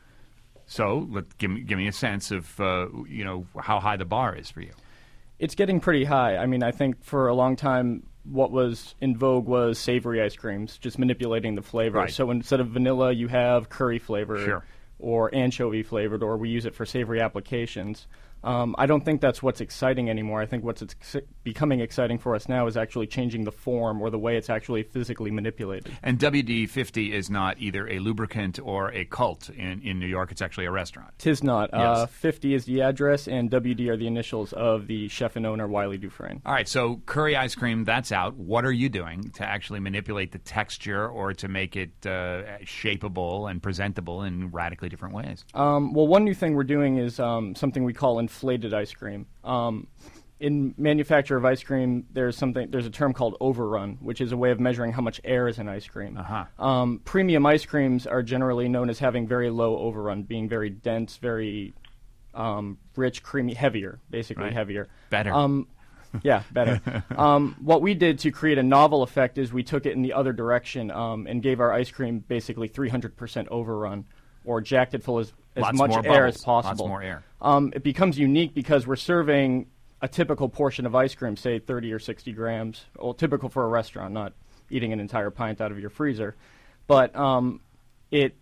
So, let, give me give me a sense of uh, you know how high the bar is for you. It's getting pretty high. I mean, I think for a long time, what was in vogue was savory ice creams, just manipulating the flavor. Right. So instead of vanilla, you have curry flavored Sure. or anchovy flavored, or we use it for savory applications. Um, I don't think that's what's exciting anymore. I think what's ex- becoming exciting for us now is actually changing the form or the way it's actually physically manipulated. And W D fifty is not either a lubricant or a cult in, in New York. It's actually a restaurant. Tis not. Yes. Uh, fifty is the address, and W D are the initials of the chef and owner, Wiley Dufresne. All right, so curry ice cream, that's out. What are you doing to actually manipulate the texture or to make it uh, shapeable and presentable in radically different ways? Um, well, one new thing we're doing is um, something we call inflated ice cream. Um, in manufacture of ice cream, there's something. There's a term called overrun, which is a way of measuring how much air is in ice cream. Uh-huh. Um, premium ice creams are generally known as having very low overrun, being very dense, very um, rich, creamy, heavier, basically Right. heavier. Better. Um, yeah, better. um, what we did to create a novel effect is we took it in the other direction um, and gave our ice cream basically three hundred percent overrun, or jacked it full as, as Lots much more air as bubbles, possible. lots more air. Um, it becomes unique because we're serving a typical portion of ice cream, say thirty or sixty grams, well, typical for a restaurant, not eating an entire pint out of your freezer. But um, it,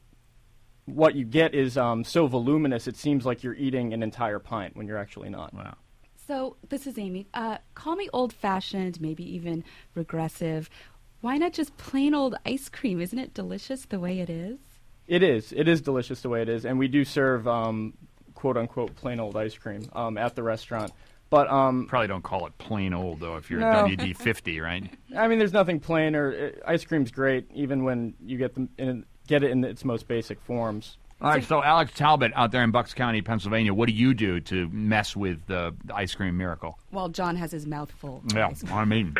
what you get is um, so voluminous, it seems like you're eating an entire pint when you're actually not. Wow. So this is Amy. Uh, call me old-fashioned, maybe even regressive. Why not just plain old ice cream? Isn't it delicious the way it is? It is. It is delicious the way it is. And we do serve um, quote-unquote plain old ice cream um, at the restaurant. But um, Probably don't call it plain old, though, if you're No. at W D fifty, right? I mean, there's nothing plain, or uh, ice cream's great even when you get them in, get it in its most basic forms. All right, so Alex Talbot out there in Bucks County, Pennsylvania, what do you do to mess with uh, the ice cream miracle? Well, John has his mouth full. of Yeah, ice cream. I mean,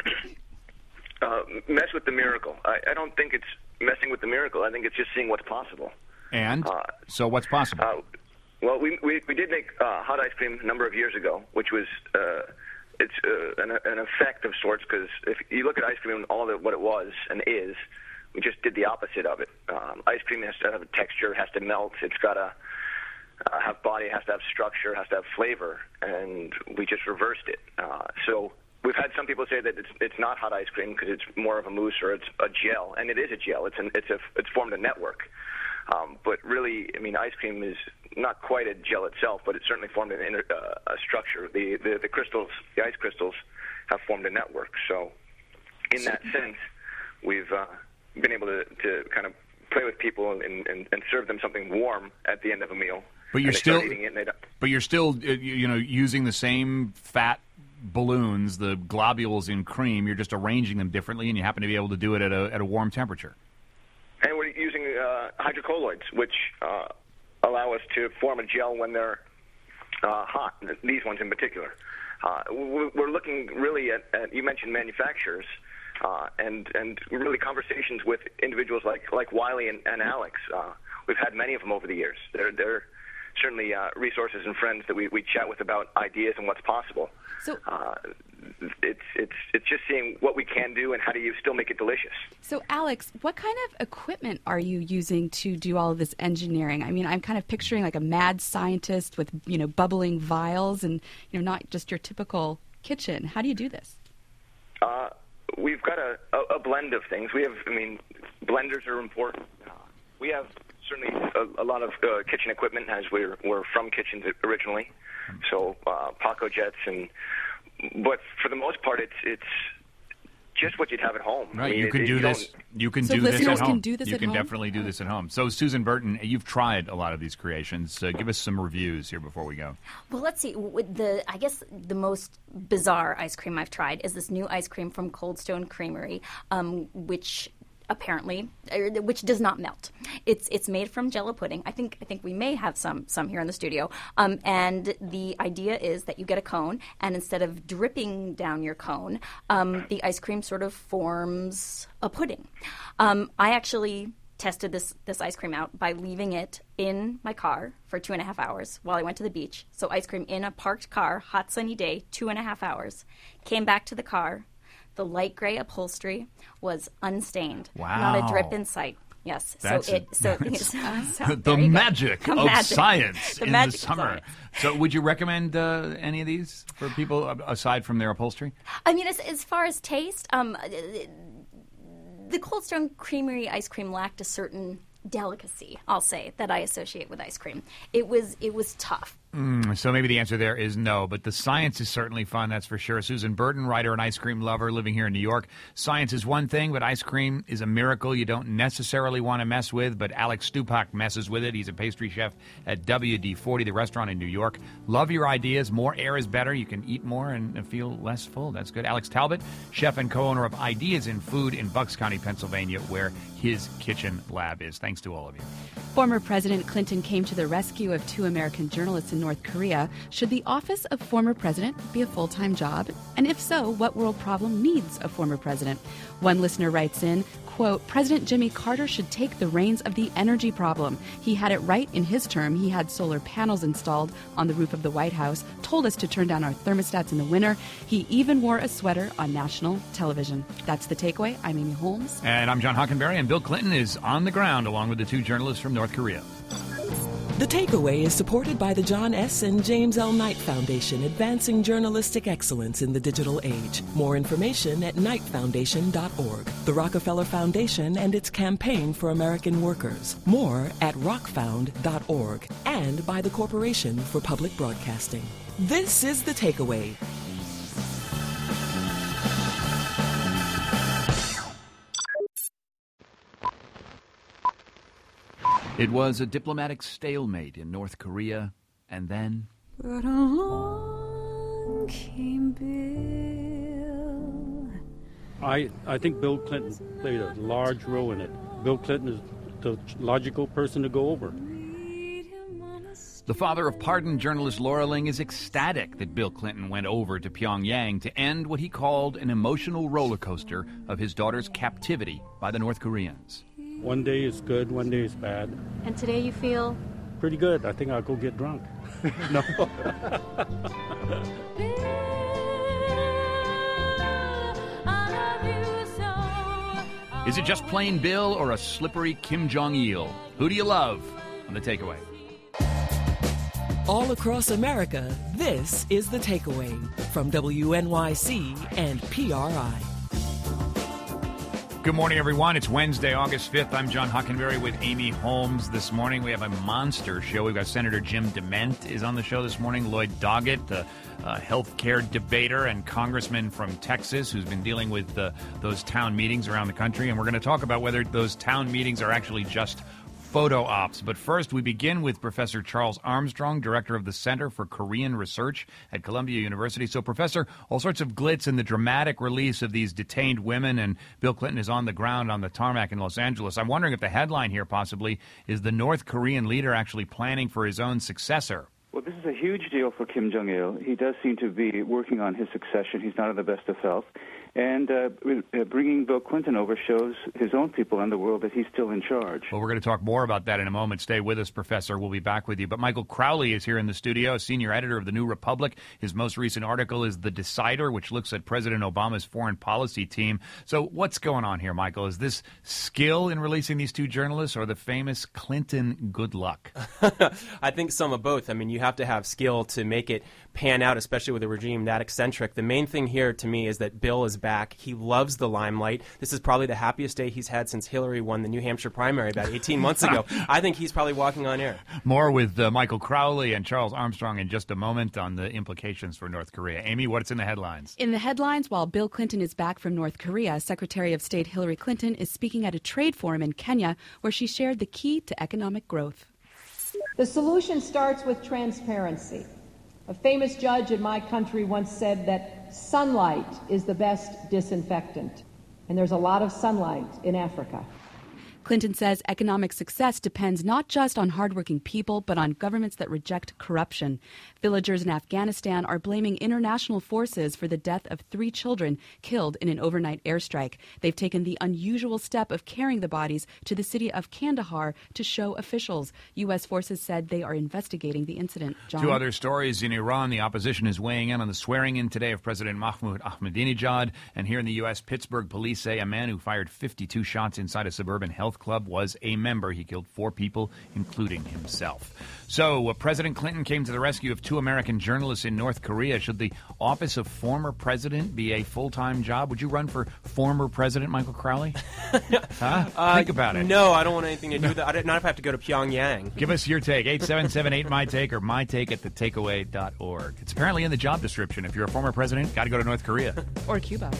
Uh, mess with the miracle. I, I don't think it's messing with the miracle. I think it's just seeing what's possible. and Uh, so what's possible? Uh, well, we, we we did make uh, hot ice cream a number of years ago, which was uh, it's uh, an, an effect of sorts, because if you look at ice cream and all that what it was and is, we just did the opposite of it. Um, ice cream has to have a texture, has to melt, it's got to uh, have body, it has to have structure, it has to have flavor, and we just reversed it. Uh, so we've had some people say that it's it's not hot ice cream because it's more of a mousse or it's a gel, and it is a gel. It's an, it's a it's formed a network. Um, but really, I mean, ice cream is not quite a gel itself, but it certainly formed an inter, uh, a structure. The, the the crystals, the ice crystals, have formed a network. So, in that sense, we've uh, been able to, to kind of play with people and, and, and serve them something warm at the end of a meal. But you're and they still, start eating it and they don't. but you're still, uh, you you know, using the same fat balloons, the globules in cream. You're just arranging them differently, and you happen to be able to do it at a at a warm temperature. And we're using uh, hydrocolloids, which uh, allow us to form a gel when they're uh, hot, these ones in particular. Uh, we're looking really at, at you mentioned manufacturers, uh, and, and really conversations with individuals like, like Wiley and, and Alex. Uh, we've had many of them over the years. They're, they're certainly uh, resources and friends that we, we chat with about ideas and what's possible. So uh, it's it's it's just seeing what we can do and how do you still make it delicious. So, Alex, what kind of equipment are you using to do all of this engineering? I mean, I'm kind of picturing like a mad scientist with, you know, bubbling vials and, you know, not just your typical kitchen. How do you do this? Uh, we've got a, a, a blend of things. We have, I mean, blenders are important. Uh, we have certainly a, a lot of uh, kitchen equipment, as we're we're from kitchens originally. So uh, Paco jets, and but for the most part, it's it's just what you'd have at home. Right, I mean, you it, can it, do you this. don't- You can So do this at listeners home. can do this you at can home? definitely do this at home. So, Susan Burton, you've tried a lot of these creations. Uh, give us some reviews here before we go. Well, let's see. With the I guess the most bizarre ice cream I've tried is this new ice cream from Cold Stone Creamery, um, which apparently, er, which does not melt. It's it's made from Jell-O pudding. I think I think we may have some some here in the studio. Um, and the idea is that you get a cone, and instead of dripping down your cone, um, the ice cream sort of forms a pudding. Um, I actually tested this this ice cream out by leaving it in my car for two and a half hours while I went to the beach. So ice cream in a parked car, hot sunny day, two and a half hours. Came back to the car. The light gray upholstery was unstained. Wow. Not a drip in sight. Yes. That's so it so, that's so the there you go. magic The of magic. science The in magic the of summer. science. So, would you recommend uh, any of these for people uh, aside from their upholstery? I mean, as, as far as taste, um, the Cold Stone Creamery ice cream lacked a certain delicacy, I'll say, that I associate with ice cream. It was it was tough. Mm, so maybe the answer there is no, but the science is certainly fun, that's for sure. Susan Burton, writer and ice cream lover, living here in New York. Science is one thing, but ice cream is a miracle you don't necessarily want to mess with, but Alex Stupak messes with it. He's a pastry chef at W D forty, the restaurant in New York. Love your ideas. More air is better. You can eat more and feel less full. That's good. Alex Talbot, chef and co-owner of Ideas in Food in Bucks County, Pennsylvania, where his kitchen lab is. Thanks to all of you. Former President Clinton came to the rescue of two American journalists in North Korea. Should the office of former president be a full-time job? And if so, what world problem needs a former president? One listener writes in, quote, President Jimmy Carter should take the reins of the energy problem. He had it right in his term. He had solar panels installed on the roof of the White House, told us to turn down our thermostats in the winter. He even wore a sweater on national television. That's The Takeaway. I'm Amy Holmes. And I'm John Hockenberry, and Bill Clinton is on the ground along with the two journalists from North Korea. The Takeaway is supported by the John S. and James L. Knight Foundation, advancing journalistic excellence in the digital age. More information at knight foundation dot org. The Rockefeller Foundation and its campaign for American workers. More at rock found dot org. And by the Corporation for Public Broadcasting. This is The Takeaway. It was a diplomatic stalemate in North Korea, and then... But along came Bill. I, I think Bill Clinton played a large role in it. Bill Clinton is the logical person to go over. The father of pardoned journalist Laura Ling is ecstatic that Bill Clinton went over to Pyongyang to end what he called an emotional roller coaster of his daughter's captivity by the North Koreans. One day is good, one day is bad. And today you feel? Pretty good. I think I'll go get drunk. No. Is it just plain Bill or a slippery Kim Jong-il? Who do you love? On The Takeaway. All across America, this is The Takeaway from W N Y C and P R I. Good morning, everyone. It's Wednesday, August fifth. I'm John Hockenberry with Amy Holmes. This morning we have a monster show. We've got Senator Jim DeMint is on the show this morning. Lloyd Doggett, the uh, health care debater and congressman from Texas who's been dealing with uh, those town meetings around the country. And we're going to talk about whether those town meetings are actually just photo ops. But first, we begin with Professor Charles Armstrong, director of the Center for Korean Research at Columbia University. So, Professor, all sorts of glitz in the dramatic release of these detained women, and Bill Clinton is on the ground on the tarmac in Los Angeles. I'm wondering if the headline here possibly is the North Korean leader actually planning for his own successor. Well, this is a huge deal for Kim Jong-il. He does seem to be working on his succession. He's not in the best of health. And uh, bringing Bill Clinton over shows his own people and the world that he's still in charge. Well, we're going to talk more about that in a moment. Stay with us, Professor. We'll be back with you. But Michael Crowley is here in the studio, senior editor of The New Republic. His most recent article is The Decider, which looks at President Obama's foreign policy team. So what's going on here, Michael? Is this skill in releasing these two journalists or the famous Clinton good luck? I think some of both. I mean, you have to have skill to make it pan out, especially with a regime that eccentric. The main thing here to me is that Bill is back. He loves the limelight. This is probably the happiest day he's had since Hillary won the New Hampshire primary about eighteen months ago. I think he's probably walking on air. More with uh, Michael Crowley and Charles Armstrong in just a moment on the implications for North Korea. Amy, what's in the headlines? In the headlines, while Bill Clinton is back from North Korea, Secretary of State Hillary Clinton is speaking at a trade forum in Kenya where she shared the key to economic growth. The solution starts with transparency. A famous judge in my country once said that sunlight is the best disinfectant, and there's a lot of sunlight in Africa. Clinton says economic success depends not just on hardworking people, but on governments that reject corruption. Villagers in Afghanistan are blaming international forces for the death of three children killed in an overnight airstrike. They've taken the unusual step of carrying the bodies to the city of Kandahar to show officials. U S forces said they are investigating the incident. John? Two other stories. In Iran, the opposition is weighing in on the swearing-in today of President Mahmoud Ahmadinejad. And here in the U S, Pittsburgh police say a man who fired fifty-two shots inside a suburban health club was a member. He killed four people, including himself. So, uh, President Clinton came to the rescue of two American journalists in North Korea. Should the office of former president be a full-time job? Would you run for former president, Michael Crowley? huh? Uh, Think about it. No, I don't want anything to do with that. I don't, not if I have to go to Pyongyang. Give us your take. eight seven seven eight my take or my take at the takeaway dot org. It's apparently in the job description. If you're a former president, got to go to North Korea. Or Cuba.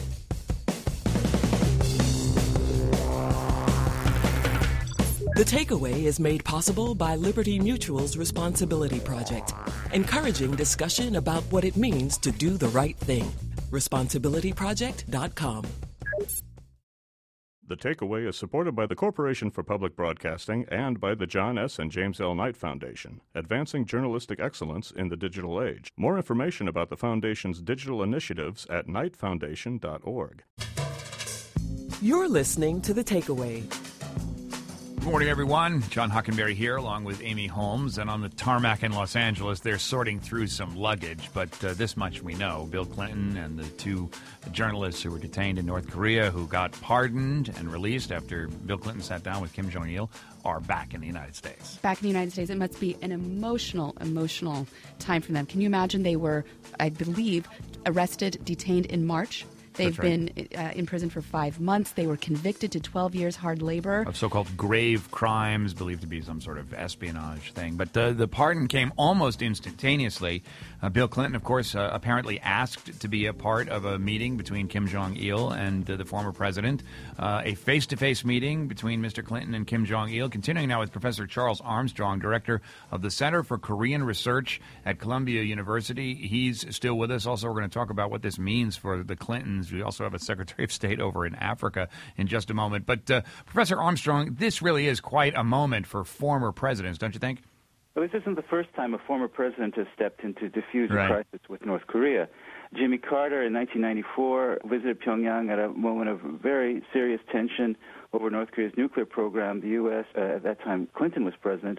The Takeaway is made possible by Liberty Mutual's Responsibility Project, encouraging discussion about what it means to do the right thing. responsibility project dot com. The Takeaway is supported by the Corporation for Public Broadcasting and by the John S. and James L. Knight Foundation, advancing journalistic excellence in the digital age. More information about the Foundation's digital initiatives at knight foundation dot org. You're listening to The Takeaway. Good morning, everyone. John Hockenberry here, along with Amy Holmes. And on the tarmac in Los Angeles, they're sorting through some luggage. But uh, this much we know. Bill Clinton and the two journalists who were detained in North Korea who got pardoned and released after Bill Clinton sat down with Kim Jong-il are back in the United States. Back in the United States. It must be an emotional, emotional time for them. Can you imagine they were, I believe, arrested, detained in March? They've right. been uh, in prison for five months. They were convicted to twelve years hard labor. Of so-called grave crimes, believed to be some sort of espionage thing. But uh, the pardon came almost instantaneously. Uh, Bill Clinton, of course, uh, apparently asked to be a part of a meeting between Kim Jong-il and uh, the former president. Uh, a face-to-face meeting between Mister Clinton and Kim Jong-il. Continuing now with Professor Charles Armstrong, director of the Center for Korean Research at Columbia University. He's still with us. Also, we're going to talk about what this means for the Clintons. We also have a Secretary of State over in Africa in just a moment. But, uh, Professor Armstrong, this really is quite a moment for former presidents, don't you think? Well, this isn't the first time a former president has stepped in to defuse Right. a crisis with North Korea. Jimmy Carter in nineteen ninety-four visited Pyongyang at a moment of very serious tension over North Korea's nuclear program. The U S, uh, at that time Clinton was president,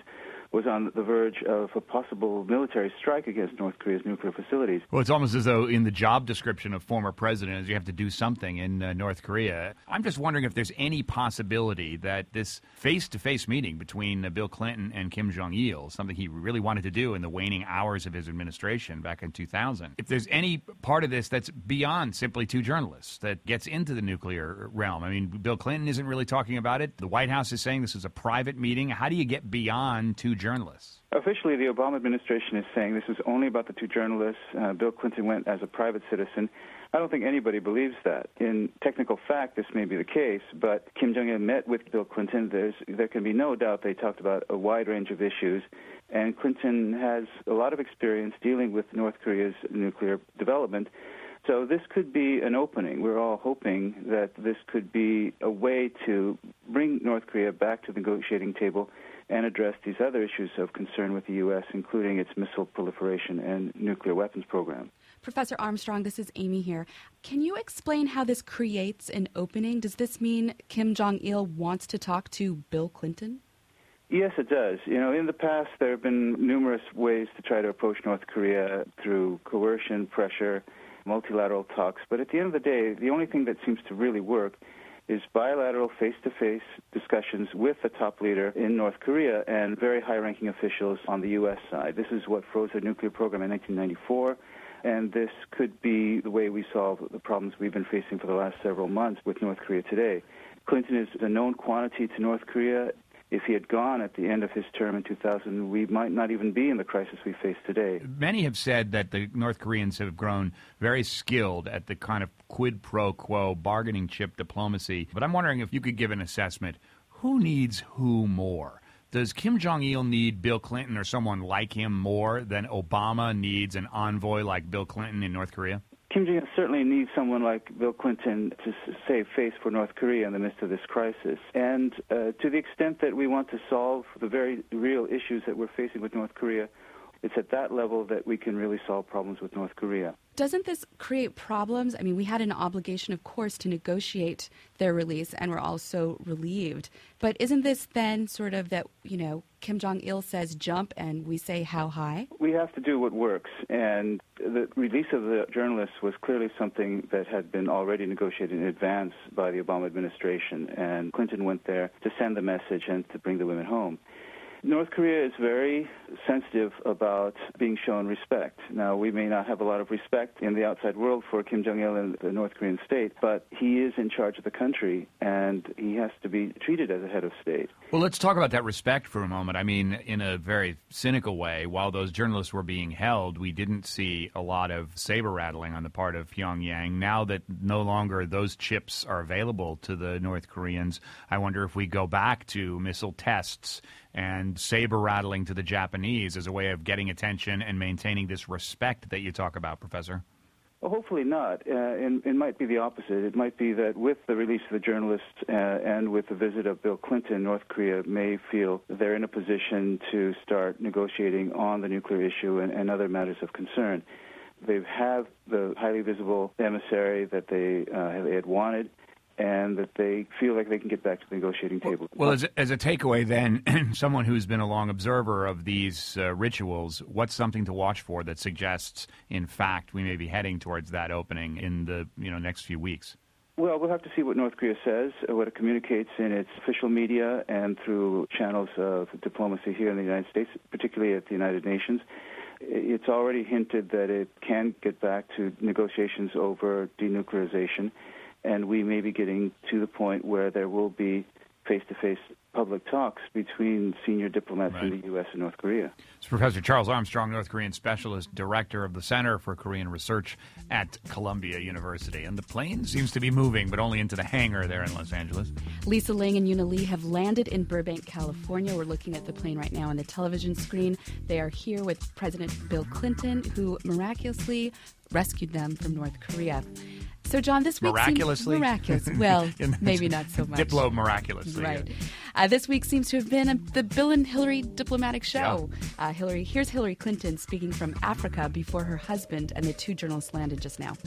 was on the verge of a possible military strike against North Korea's nuclear facilities. Well, it's almost as though in the job description of former president, you have to do something in uh, North Korea. I'm just wondering if there's any possibility that this face-to-face meeting between uh, Bill Clinton and Kim Jong-il, something he really wanted to do in the waning hours of his administration back in two thousand, if there's any part of this that's beyond simply two journalists, that gets into the nuclear realm. I mean, Bill Clinton isn't really talking about it. The White House is saying this is a private meeting. How do you get beyond two journalists? Officially, the Obama administration is saying this is only about the two journalists. Uh, Bill Clinton went as a private citizen. I don't think anybody believes that. In technical fact, this may be the case, but Kim Jong-un met with Bill Clinton. There's, there can be no doubt they talked about a wide range of issues, and Clinton has a lot of experience dealing with North Korea's nuclear development. So this could be an opening. We're all hoping that this could be a way to bring North Korea back to the negotiating table and address these other issues of concern with the U S, including its missile proliferation and nuclear weapons program. Professor Armstrong, this is Amy here. Can you explain how this creates an opening? Does this mean Kim Jong-il wants to talk to Bill Clinton? Yes, it does. You know, in the past, there have been numerous ways to try to approach North Korea through coercion, pressure, multilateral talks. But at the end of the day, the only thing that seems to really work is bilateral face-to-face discussions with the top leader in North Korea and very high-ranking officials on the U S side. This is what froze their nuclear program in nineteen ninety-four, and this could be the way we solve the problems we've been facing for the last several months with North Korea today. Clinton is a known quantity to North Korea. If he had gone at the end of his term in two thousand, we might not even be in the crisis we face today. Many have said that the North Koreans have grown very skilled at the kind of quid pro quo bargaining chip diplomacy. But I'm wondering if you could give an assessment. Who needs who more? Does Kim Jong-il need Bill Clinton or someone like him more than Obama needs an envoy like Bill Clinton in North Korea? Kim Jong-un certainly needs someone like Bill Clinton to save face for North Korea in the midst of this crisis. And uh, to the extent that we want to solve the very real issues that we're facing with North Korea, it's at that level that we can really solve problems with North Korea. Doesn't this create problems? I mean, we had an obligation, of course, to negotiate their release, and we're also relieved. But isn't this then sort of that, you know, Kim Jong-il says jump and we say how high? We have to do what works. And the release of the journalists was clearly something that had been already negotiated in advance by the Obama administration. And Clinton went there to send the message and to bring the women home. North Korea is very sensitive about being shown respect. Now, we may not have a lot of respect in the outside world for Kim Jong-il and the North Korean state, but he is in charge of the country, and he has to be treated as a head of state. Well, let's talk about that respect for a moment. I mean, in a very cynical way, while those journalists were being held, we didn't see a lot of saber-rattling on the part of Pyongyang. Now that no longer those chips are available to the North Koreans, I wonder if we go back to missile tests and saber-rattling to the Japanese as a way of getting attention and maintaining this respect that you talk about, Professor? Well, hopefully not. Uh, and it might be the opposite. It might be that with the release of the journalists uh, and with the visit of Bill Clinton, North Korea may feel they're in a position to start negotiating on the nuclear issue and, and other matters of concern. They have the highly visible emissary that they, uh, they had wanted, and that they feel like they can get back to the negotiating table. Well, as a, as a takeaway then, someone who's been a long observer of these uh, rituals, what's something to watch for that suggests, in fact, we may be heading towards that opening in the you know next few weeks? Well, we'll have to see what North Korea says, what it communicates in its official media and through channels of diplomacy here in the United States, particularly at the United Nations. It's already hinted that it can get back to negotiations over denuclearization, and we may be getting to the point where there will be face-to-face public talks between senior diplomats right. in the U S and North Korea. It's Professor Charles Armstrong, North Korean specialist, director of the Center for Korean Research at Columbia University. And the plane seems to be moving, but only into the hangar there in Los Angeles. Lisa Ling and Yuna Lee have landed in Burbank, California. We're looking at the plane right now on the television screen. They are here with President Bill Clinton, who miraculously rescued them from North Korea. So, John, this week miraculously? seems miraculous. Well, maybe not so much. Diplo miraculously. Right. Uh, this week seems to have been a, the Bill and Hillary diplomatic show. Yeah. Uh, Hillary, here's Hillary Clinton speaking from Africa before her husband and the two journalists landed just now.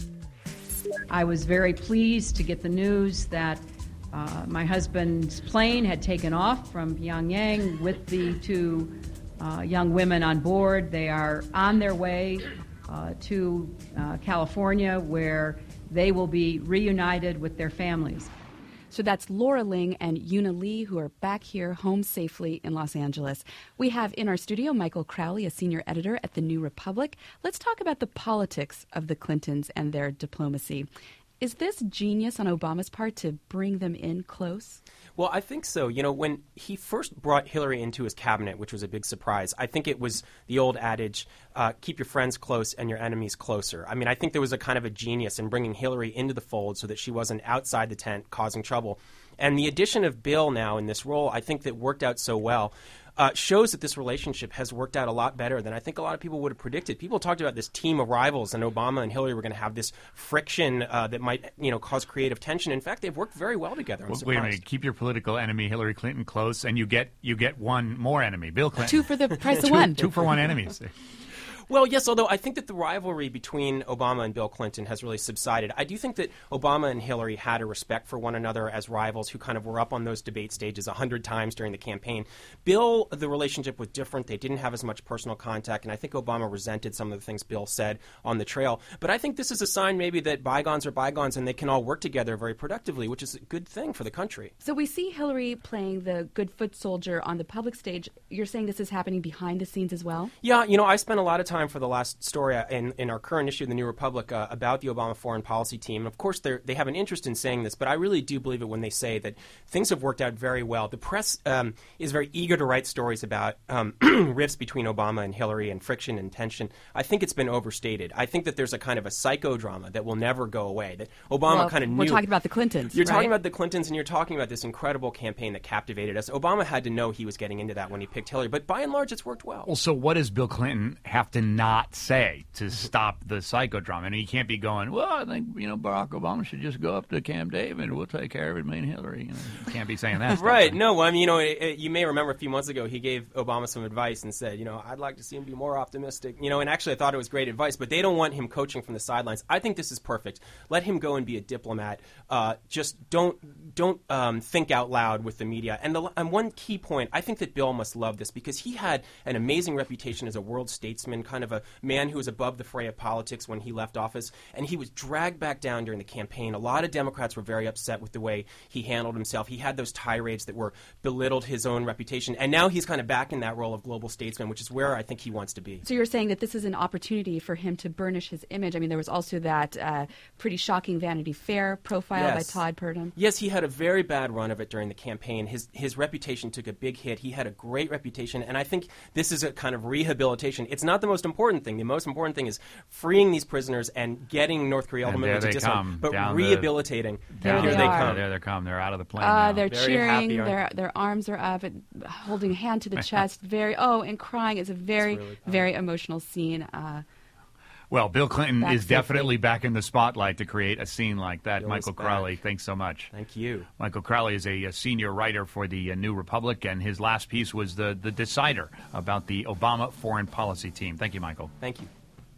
I was very pleased to get the news that uh, my husband's plane had taken off from Pyongyang with the two uh, young women on board. They are on their way uh, to uh, California, where they will be reunited with their families. So that's Laura Ling and Una Lee, who are back here home safely in Los Angeles. We have in our studio Michael Crowley, a senior editor at The New Republic. Let's talk about the politics of the Clintons and their diplomacy. Is this genius on Obama's part to bring them in close? Well, I think so. You know, when he first brought Hillary into his cabinet, which was a big surprise, I think it was the old adage, uh, keep your friends close and your enemies closer. I mean, I think there was a kind of a genius in bringing Hillary into the fold so that she wasn't outside the tent causing trouble. And the addition of Bill now in this role, I think that worked out so well. Uh, shows that this relationship has worked out a lot better than I think a lot of people would have predicted. People talked about this team of rivals, and Obama and Hillary were going to have this friction uh, that might, you know, cause creative tension. In fact, they've worked very well together. Well, wait a minute. Keep your political enemy Hillary Clinton close, and you get you get one more enemy, Bill Clinton. Two for the price of two, one. Two for one enemies. Well, yes, although I think that the rivalry between Obama and Bill Clinton has really subsided. I do think that Obama and Hillary had a respect for one another as rivals who kind of were up on those debate stages a hundred times during the campaign. Bill, the relationship was different. They didn't have as much personal contact, and I think Obama resented some of the things Bill said on the trail. But I think this is a sign maybe that bygones are bygones and they can all work together very productively, which is a good thing for the country. So we see Hillary playing the good foot soldier on the public stage. You're saying this is happening behind the scenes as well? Yeah, you know, I spent a lot of time for the last story in, in our current issue of The New Republic uh, about the Obama foreign policy team. And of course, they have an interest in saying this, but I really do believe it when they say that things have worked out very well. The press um, is very eager to write stories about um, rifts between Obama and Hillary and friction and tension. I think it's been overstated. I think that there's a kind of a psychodrama that will never go away, that Obama well, kind of knew. We're talking about the Clintons, You're right? talking about the Clintons, and you're talking about this incredible campaign that captivated us. Obama had to know he was getting into that when he picked Hillary, but by and large, it's worked well. Well, so what does Bill Clinton have to not say to stop the psychodrama? I mean, he can't be going, well, I think, you know, Barack Obama should just go up to Camp David. We'll take care of it, me and Hillary. You know, he can't be saying that stuff. Right. No, I mean, you know, it, it, you may remember a few months ago he gave Obama some advice and said, you know, I'd like to see him be more optimistic. You know, and actually I thought it was great advice, but they don't want him coaching from the sidelines. I think this is perfect. Let him go and be a diplomat. Uh, just don't don't um, think out loud with the media. And, the, and one key point, I think that Bill must love this because he had an amazing reputation as a world statesman, kind of a man who was above the fray of politics when he left office, and he was dragged back down during the campaign. A lot of Democrats were very upset with the way he handled himself. He had those tirades that were belittled his own reputation, and now he's kind of back in that role of global statesman, which is where I think he wants to be. So you're saying that this is an opportunity for him to burnish his image. I mean, there was also that uh, pretty shocking Vanity Fair profile Yes. by Todd Purdom. Yes, he had a very bad run of it during the campaign. His his reputation took a big hit. He had a great reputation, and I think this is a kind of rehabilitation. It's not the most important thing. The most important thing is freeing these prisoners and getting North Korea ultimately to disarm, but down rehabilitating. The, down here the, they come. There they come. They're out of the plane Uh, now. they're Very cheering. happy, aren't Their their arms are up, and holding a hand to the chest. Very oh, and crying. It's a very really very emotional scene. Uh, Well, Bill Clinton Back is safely. definitely back in the spotlight to create a scene like that. Bill Michael is back. Crowley, thanks so much. Thank you. Michael Crowley is a, a senior writer for the uh, New Republic, and his last piece was the, the decider about the Obama foreign policy team. Thank you, Michael. Thank you.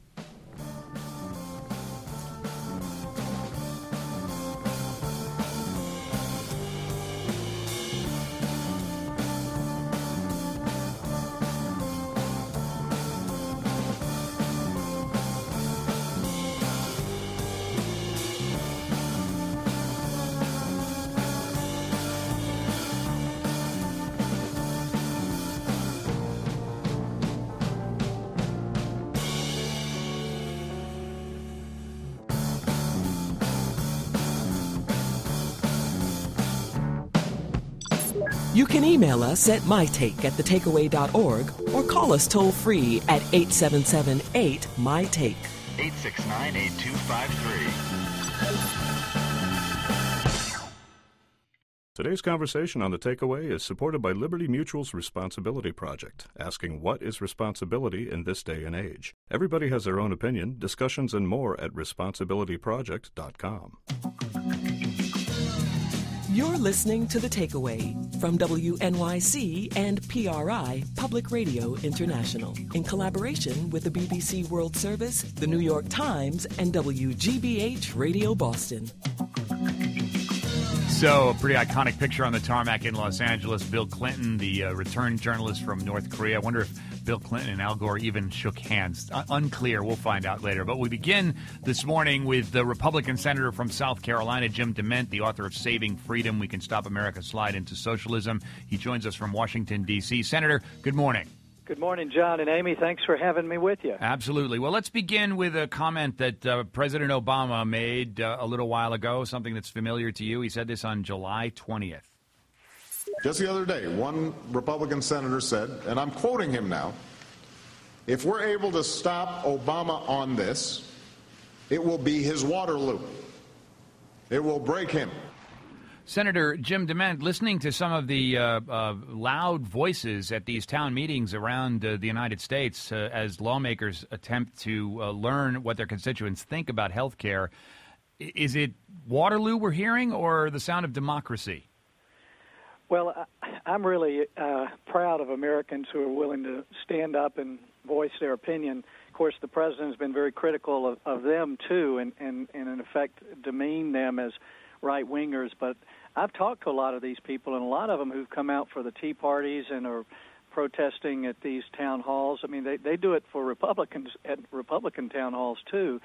You can email us at mytake at thetakeaway dot org or call us toll free at eight seven seven eight M Y Take. eight six nine, eight two five three. Today's conversation on The Takeaway is supported by Liberty Mutual's Responsibility Project, asking what is responsibility in this day and age. Everybody has their own opinion. Discussions and more at responsibility project dot com. You're listening to The Takeaway from W N Y C and P R I Public Radio International in collaboration with the B B C World Service, the New York Times, and W G B H Radio Boston. So, a pretty iconic picture on the tarmac in Los Angeles. Bill Clinton, the uh, returned journalist from North Korea. I wonder if Bill Clinton and Al Gore even shook hands. Uh, unclear. We'll find out later. But we begin this morning with the Republican senator from South Carolina, Jim DeMint, the author of Saving Freedom, We Can Stop America Slide into Socialism. He joins us from Washington, D C Senator, good morning. Good morning, John and Amy. Thanks for having me with you. Absolutely. Well, let's begin with a comment that uh, President Obama made uh, a little while ago, something that's familiar to you. He said this on July twentieth. Just the other day, one Republican senator said, and I'm quoting him now, if we're able to stop Obama on this, it will be his Waterloo. It will break him. Senator Jim DeMint, listening to some of the uh, uh, loud voices at these town meetings around uh, the United States uh, as lawmakers attempt to uh, learn what their constituents think about health care, is it Waterloo we're hearing or the sound of democracy? Well, I'm really uh, proud of Americans who are willing to stand up and voice their opinion. Of course, the president has been very critical of, of them, too, and, and, and in effect demean them as right-wingers. But I've talked to a lot of these people, and a lot of them who've come out for the Tea Parties and are protesting at these town halls. I mean, they, they do it for Republicans at Republican town halls, too.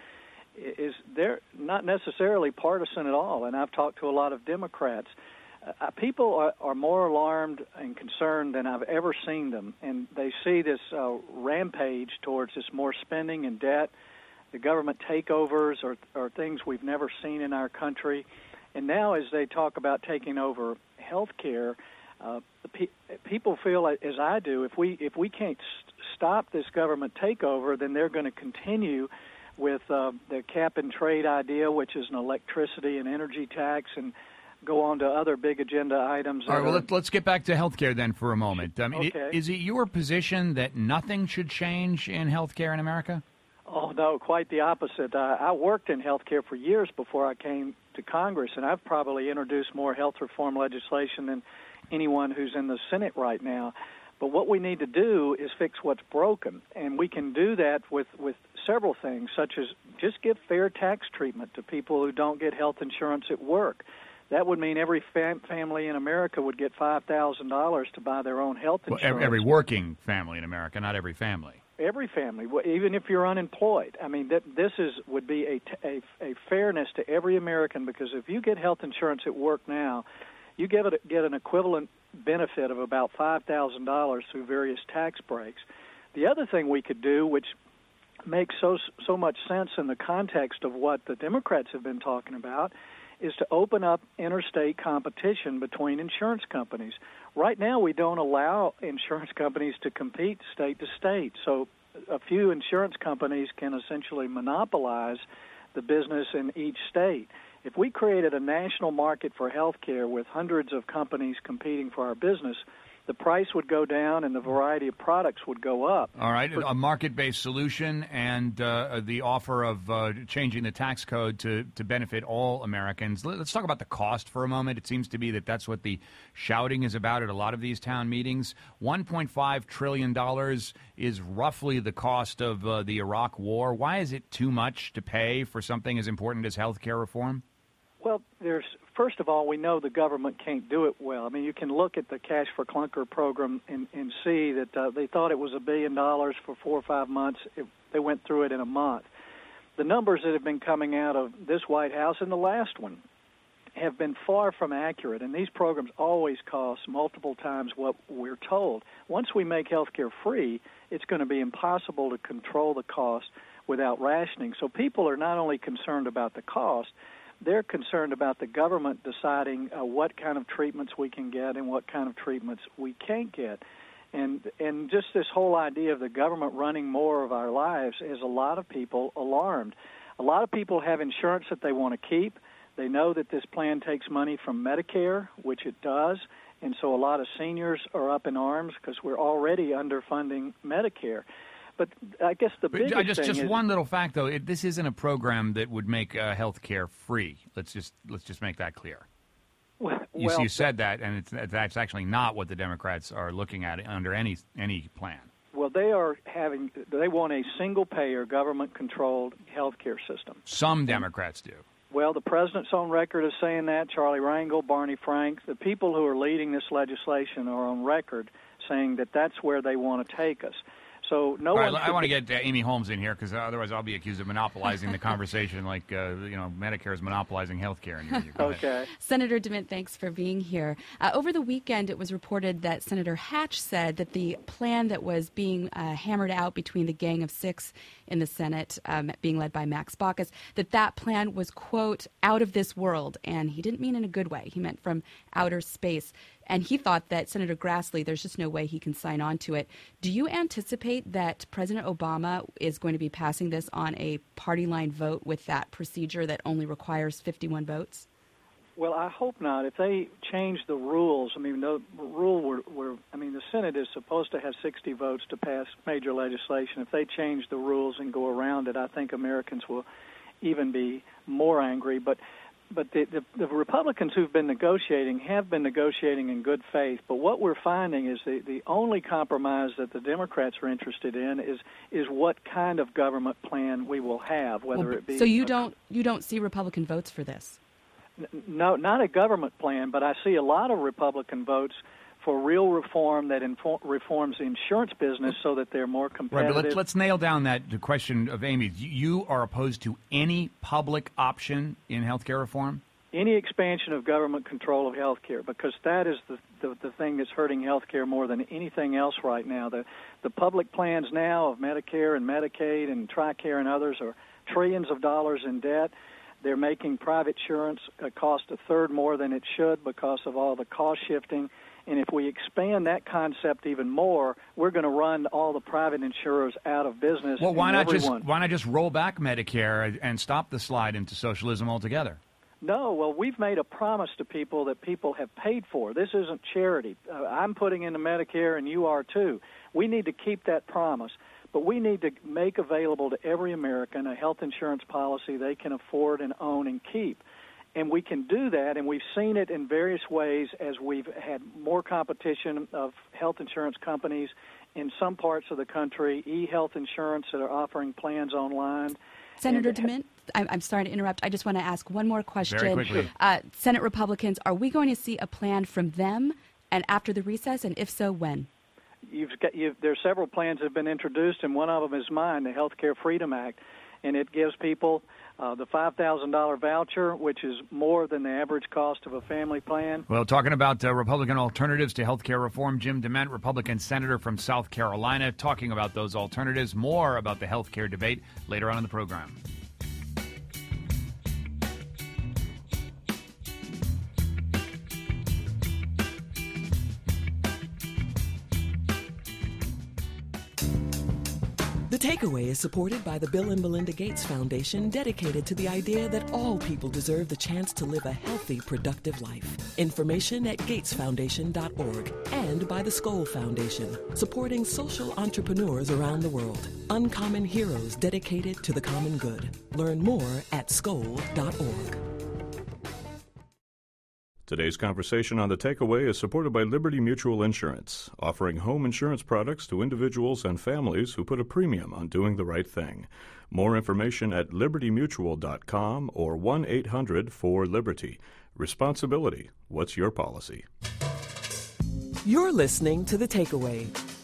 Is they're not necessarily partisan at all, and I've talked to a lot of Democrats. Uh, people are, are more alarmed and concerned than I've ever seen them, and they see this uh, rampage towards this more spending and debt. The government takeovers are, are things we've never seen in our country. And now as they talk about taking over health care, uh, the pe- people feel, as I do, if we if we can't st- stop this government takeover, then they're going to continue with uh, the cap-and-trade idea, which is an electricity and energy tax, and go on to other big agenda items. All right, well, let, let's get back to health care then for a moment. I mean, Okay. Is it your position that nothing should change in health care in America? Oh, no, quite the opposite. Uh, I worked in health care for years before I came to Congress, and I've probably introduced more health reform legislation than anyone who's in the Senate right now. But what we need to do is fix what's broken, and we can do that with, with several things, such as just give fair tax treatment to people who don't get health insurance at work. That would mean every fam- family in America would get five thousand dollars to buy their own health Well, insurance. ev- every working family in America, not every family. Every family, w- even if you're unemployed. I mean, that this is would be a, t- a, a fairness to every American, because if you get health insurance at work now, you get, it, get an equivalent benefit of about five thousand dollars through various tax breaks. The other thing we could do, which makes so so much sense in the context of what the Democrats have been talking about, is to open up interstate competition between insurance companies. Right now, we don't allow insurance companies to compete state to state, so a few insurance companies can essentially monopolize the business in each state. If we created a national market for health care with hundreds of companies competing for our business, the price would go down and the variety of products would go up. All right, a market-based solution and uh, the offer of uh, changing the tax code to, to benefit all Americans. Let's talk about the cost for a moment. It seems to be that that's what the shouting is about at a lot of these town meetings. one point five trillion dollars is roughly the cost of uh, the Iraq War. Why is it too much to pay for something as important as health care reform? Well, there's first of all, we know the government can't do it well. I mean, you can look at the Cash for Clunker program and, and see that uh, they thought it was a billion dollars for four or five months. It, they went through it in a month. The numbers that have been coming out of this White House and the last one have been far from accurate, and these programs always cost multiple times what we're told. Once we make health care free, it's going to be impossible to control the cost without rationing. So people are not only concerned about the cost, they're concerned about the government deciding uh, what kind of treatments we can get and what kind of treatments we can't get. And and just this whole idea of the government running more of our lives has a lot of people alarmed. A lot of people have insurance that they want to keep. They know that this plan takes money from Medicare, which it does, and so a lot of seniors are up in arms because we're already underfunding Medicare. But I guess the biggest But just thing just is, one little fact, though. It, this isn't a program that would make uh, health care free. Let's just let's just make that clear. Well, You, well, you said that, and it's that's actually not what the Democrats are looking at under any any plan. Well, they are having, they want a single-payer, government-controlled health care system. Some Democrats do. Well, the president's on record as saying that, Charlie Rangel, Barney Frank. The people who are leading this legislation are on record saying that that's where they want to take us. So no All right, one. I should want to be- get uh, Amy Holmes in here because otherwise I'll be accused of monopolizing the conversation, like uh, you know, Medicare is monopolizing health care. Okay. Senator DeMint, thanks for being here. Uh, over the weekend, it was reported that Senator Hatch said that the plan that was being uh, hammered out between the Gang of Six in the Senate, um, being led by Max Baucus, that that plan was, quote, out of this world. And he didn't mean in a good way. He meant from outer space. And he thought that Senator Grassley, there's just no way he can sign on to it. Do you anticipate that President Obama is going to be passing this on a party line vote with that procedure that only requires fifty-one votes? Well, I hope not. If they change the rules, I mean, the rule were, were, I mean, the Senate is supposed to have sixty votes to pass major legislation. If they change the rules and go around it, I think Americans will even be more angry. But But the, the, the Republicans who've been negotiating have been negotiating in good faith. But what we're finding is the, the only compromise that the Democrats are interested in is is what kind of government plan we will have, whether Well, it be. so you a- don't you don't see Republican votes for this? N- No, not a government plan, but I see a lot of Republican votes for real reform that infor- reforms the insurance business so that they're more Right, competitive. but let's, let's nail down that the question of Amy. You are opposed to any public option in health care reform? Any expansion of government control of health care, because that is the, the, the thing that's hurting health care more than anything else right now. The, the public plans now of Medicare and Medicaid and TRICARE and others are trillions of dollars in debt. They're making private insurance uh, cost a third more than it should because of all the cost shifting. And if we expand that concept even more, we're going to run all the private insurers out of business. Well, why and not everyone. just why not just roll back Medicare and stop the slide into socialism altogether? No, well, we've made a promise to people that people have paid for. This isn't charity. Uh, I'm putting into Medicare, and you are too. We need to keep that promise, but we need to make available to every American a health insurance policy they can afford and own and keep. And we can do that, and we've seen it in various ways as we've had more competition of health insurance companies in some parts of the country, e-health insurance that are offering plans online. Senator And- DeMint, I'm, I'm sorry to interrupt. I just want to ask one more question. Very quickly. Uh, Senate Republicans, are we going to see a plan from them and after the recess, and if so, when? You've got, you've, there are several plans that have been introduced, and one of them is mine, the Health Care Freedom Act, and it gives people uh, the five thousand dollars voucher, which is more than the average cost of a family plan. Well, talking about uh, Republican alternatives to health care reform, Jim DeMint, Republican senator from South Carolina, talking about those alternatives, more about the health care debate later on in the program. The Takeaway is supported by the Bill and Melinda Gates Foundation, dedicated to the idea that all people deserve the chance to live a healthy, productive life. Information at gates foundation dot org, and by the Skoll Foundation, supporting social entrepreneurs around the world. Uncommon heroes dedicated to the common good. Learn more at skoll dot org. Today's conversation on The Takeaway is supported by Liberty Mutual Insurance, offering home insurance products to individuals and families who put a premium on doing the right thing. More information at liberty mutual dot com or one eight hundred four liberty. Responsibility. What's your policy? You're listening to The Takeaway.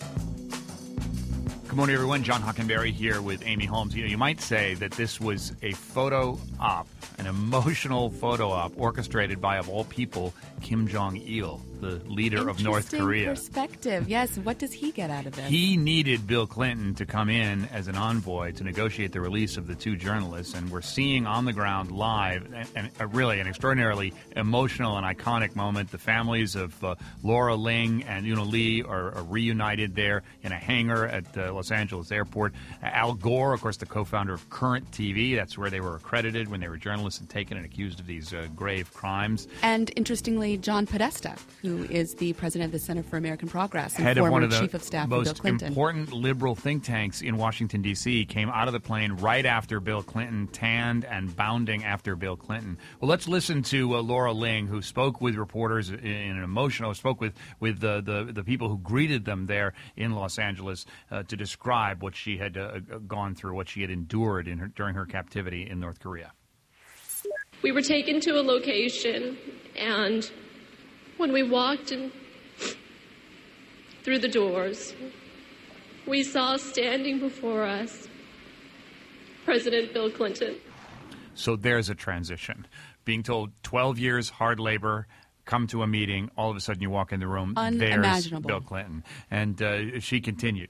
Good morning, everyone. John Hockenberry here with Amy Holmes. You know, you might say that this was a photo op, an emotional photo op orchestrated by, of all people, Kim Jong-il, the leader of North Interesting Korea. perspective. Yes. What does he get out of this? He needed Bill Clinton to come in as an envoy to negotiate the release of the two journalists, and we're seeing on the ground live, and, and a really an extraordinarily emotional and iconic moment. The families of uh, Laura Ling and Yuna Lee are, are reunited there in a hangar at uh, Los Angeles airport. Uh, Al Gore, of course, the co-founder of Current T V, that's where they were accredited when they were journalists and taken and accused of these uh, grave crimes. And interestingly, John Podesta, who is the president of the Center for American Progress and Head former of one of the chief of staff of Bill most Clinton. important liberal think tanks in Washington, D C, came out of the plane right after Bill Clinton, tanned and bounding after Bill Clinton. Well, let's listen to uh, Laura Ling, who spoke with reporters in an emotional, spoke with, with uh, the, the people who greeted them there in Los Angeles uh, to describe what she had uh, gone through, what she had endured in her, during her captivity in North Korea. We were taken to a location, and when we walked in through the doors, we saw standing before us President Bill Clinton. So there's a transition. Being told twelve years hard labor, come to a meeting, all of a sudden you walk in the room, there's Unimaginable. Bill Clinton. And uh, she continued.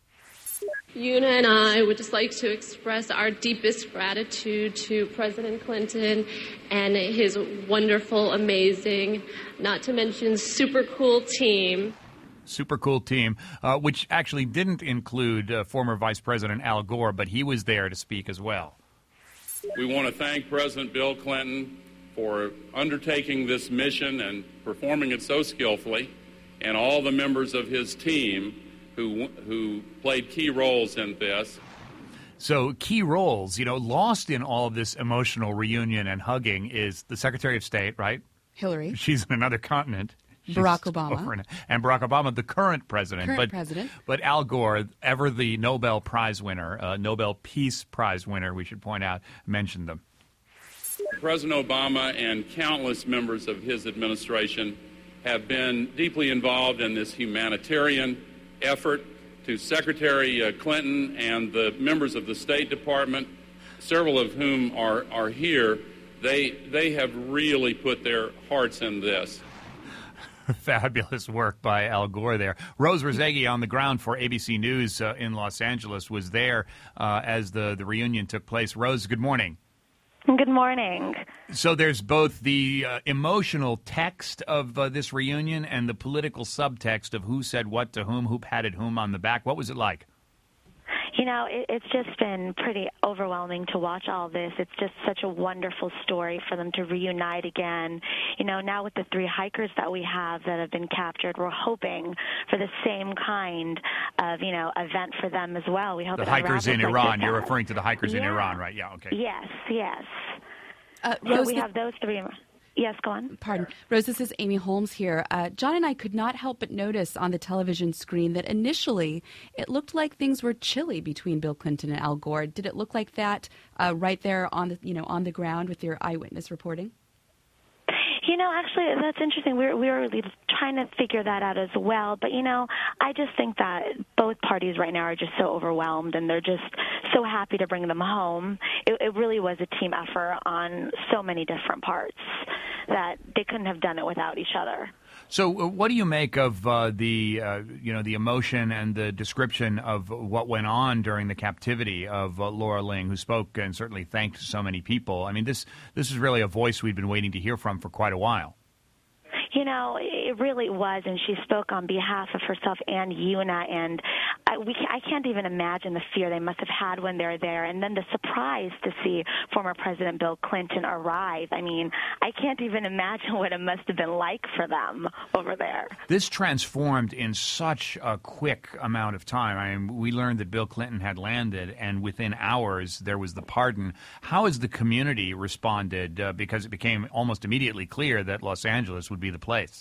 Una and I would just like to express our deepest gratitude to President Clinton and his wonderful, amazing, not to mention super cool team. Super cool team, uh, which actually didn't include uh, former Vice President Al Gore, but he was there to speak as well. We want to thank President Bill Clinton for undertaking this mission and performing it so skillfully, and all the members of his team who who played key roles in this. So key roles, you know, lost in all of this emotional reunion and hugging is the Secretary of State, right? Hillary. She's in another continent. She's Barack Obama. over in- And Barack Obama, the current president. Current but, president. But Al Gore, ever the Nobel Prize winner, uh, Nobel Peace Prize winner, we should point out, mentioned them. President Obama and countless members of his administration have been deeply involved in this humanitarian effort. To Secretary uh, Clinton and the members of the State Department, several of whom are, are here, they, they have really put their hearts in this. Fabulous work by Al Gore there. Rose Rezegi on the ground for A B C News uh, in Los Angeles was there uh, as the, the reunion took place. Rose, good morning. Good morning. So there's both the uh, emotional text of uh, this reunion and the political subtext of who said what to whom, who patted whom on the back. What was it like? You know, it, it's just been pretty overwhelming to watch all this. It's just such a wonderful story for them to reunite again. You know, now with the three hikers that we have that have been captured, we're hoping for the same kind of, you know, event for them as well. We hope The it hikers in unravels like Iran. this You're has. referring to the hikers in Yeah. Iran, right? Yeah, okay. Yes, yes. Uh, so Rose, we the- have those three. Yes, go on. Pardon. Rose, this is Amy Holmes here. Uh, John and I could not help but notice on the television screen that initially it looked like things were chilly between Bill Clinton and Al Gore. Did it look like that uh, right there on the, you know, on the ground with your eyewitness reporting? You know, actually, that's interesting. We're we're really trying to figure that out as well. But you know, I just think that both parties right now are just so overwhelmed, and they're just so happy to bring them home. It, it really was a team effort on so many different parts that they couldn't have done it without each other. So, uh, what do you make of uh, the uh, you know the emotion and the description of what went on during the captivity of uh, Laura Ling, who spoke and certainly thanked so many people? I mean, this this is really a voice we've been waiting to hear from for quite a while. You know, it really was, and she spoke on behalf of herself and Una, and I, we can, I can't even imagine the fear they must have had when they're there, and then the surprise to see former President Bill Clinton arrive. I mean, I can't even imagine what it must have been like for them over there. This transformed in such a quick amount of time. I mean, we learned that Bill Clinton had landed, and within hours there was the pardon. How has the community responded? Uh, because it became almost immediately clear that Los Angeles would be the place.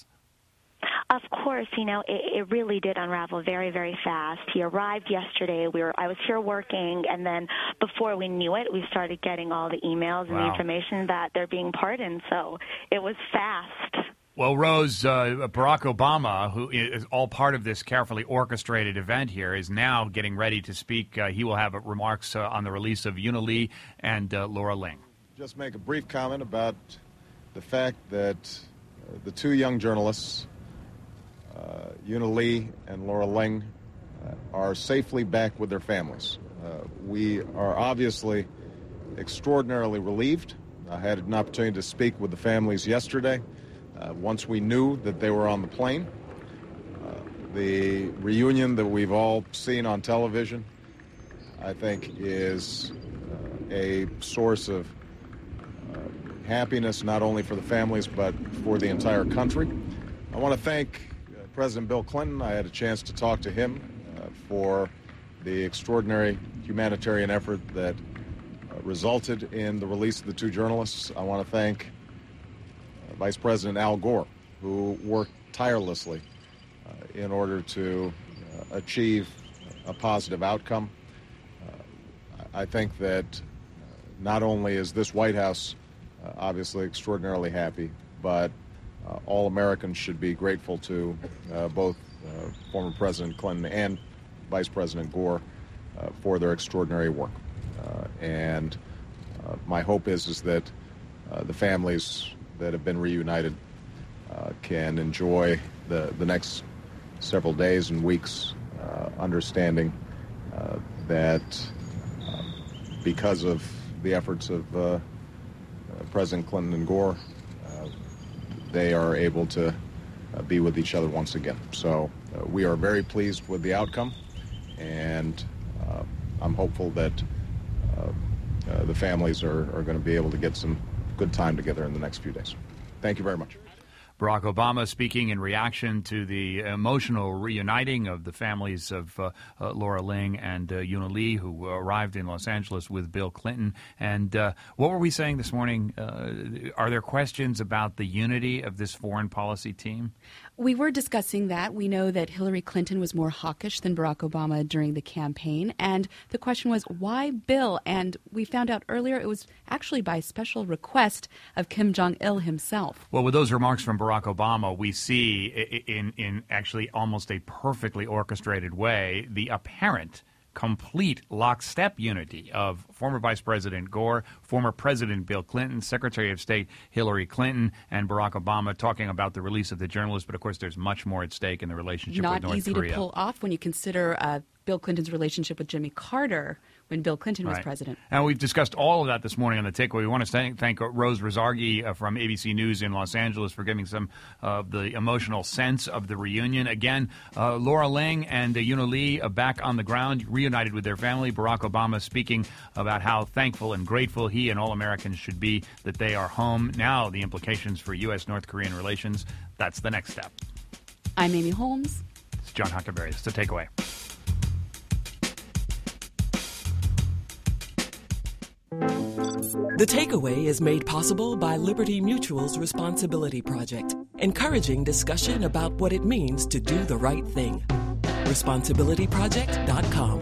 Of course, you know, it, it really did unravel very, very fast. He arrived yesterday. We were, I was here working, and then before we knew it, we started getting all the emails and Wow. the information that they're being pardoned. So it was fast. Well, Rose, uh, Barack Obama, who is all part of this carefully orchestrated event here, is now getting ready to speak. Uh, he will have remarks uh, on the release of Una Lee and uh, Laura Ling. Just make a brief comment about the fact that uh, the two young journalists, uh, Una Lee and Laura Ling, uh, are safely back with their families. Uh, we are obviously extraordinarily relieved. I had an opportunity to speak with the families yesterday. Uh, once we knew that they were on the plane, uh, the reunion that we've all seen on television, I think, is uh, a source of uh, happiness not only for the families but for the entire country. I want to thank uh, President Bill Clinton. I had a chance to talk to him uh, for the extraordinary humanitarian effort that uh, resulted in the release of the two journalists. I want to thank Vice President Al Gore, who worked tirelessly uh, in order to uh, achieve a positive outcome. Uh, I think that uh, not only is this White House uh, obviously extraordinarily happy, but uh, all Americans should be grateful to uh, both uh, former President Clinton and Vice President Gore uh, for their extraordinary work. Uh, and uh, my hope is, is that uh, the families that have been reunited uh, can enjoy the, the next several days and weeks uh, understanding uh, that uh, because of the efforts of uh, uh, President Clinton and Gore, uh, they are able to uh, be with each other once again. So uh, we are very pleased with the outcome, and uh, I'm hopeful that uh, uh, the families are, are going to be able to get some good time together in the next few days. Thank you very much. Barack Obama speaking in reaction to the emotional reuniting of the families of uh, uh, Laura Ling and uh, Una Lee, who arrived in Los Angeles with Bill Clinton. And uh, what were we saying this morning? Uh, are there questions about the unity of this foreign policy team? We were discussing that. We know that Hillary Clinton was more hawkish than Barack Obama during the campaign. And the question was, why Bill? And we found out earlier it was actually by special request of Kim Jong-il himself. Well, with those remarks from Barack Obama, we see in, in actually almost a perfectly orchestrated way the apparent complete lockstep unity of former Vice President Gore, former President Bill Clinton, Secretary of State Hillary Clinton, and Barack Obama talking about the release of the journalist. But, of course, there's much more at stake in the relationship Not with North easy Korea. to pull off when you consider uh, Bill Clinton's relationship with Jimmy Carter when Bill Clinton was Right. president. And we've discussed all of that this morning on the takeaway. We want to thank, thank Rose Rosargi uh, from A B C News in Los Angeles for giving some of uh, the emotional sense of the reunion. Again, uh, Laura Ling and uh, Una Lee uh, back on the ground, reunited with their family. Barack Obama speaking about how thankful and grateful he and all Americans should be that they are home. Now the implications for U S North Korean relations, that's the next step. I'm Amy Holmes. It's John Huckenberry. It's the takeaway. The Takeaway is made possible by Liberty Mutual's Responsibility Project, encouraging discussion about what it means to do the right thing. responsibility project dot com.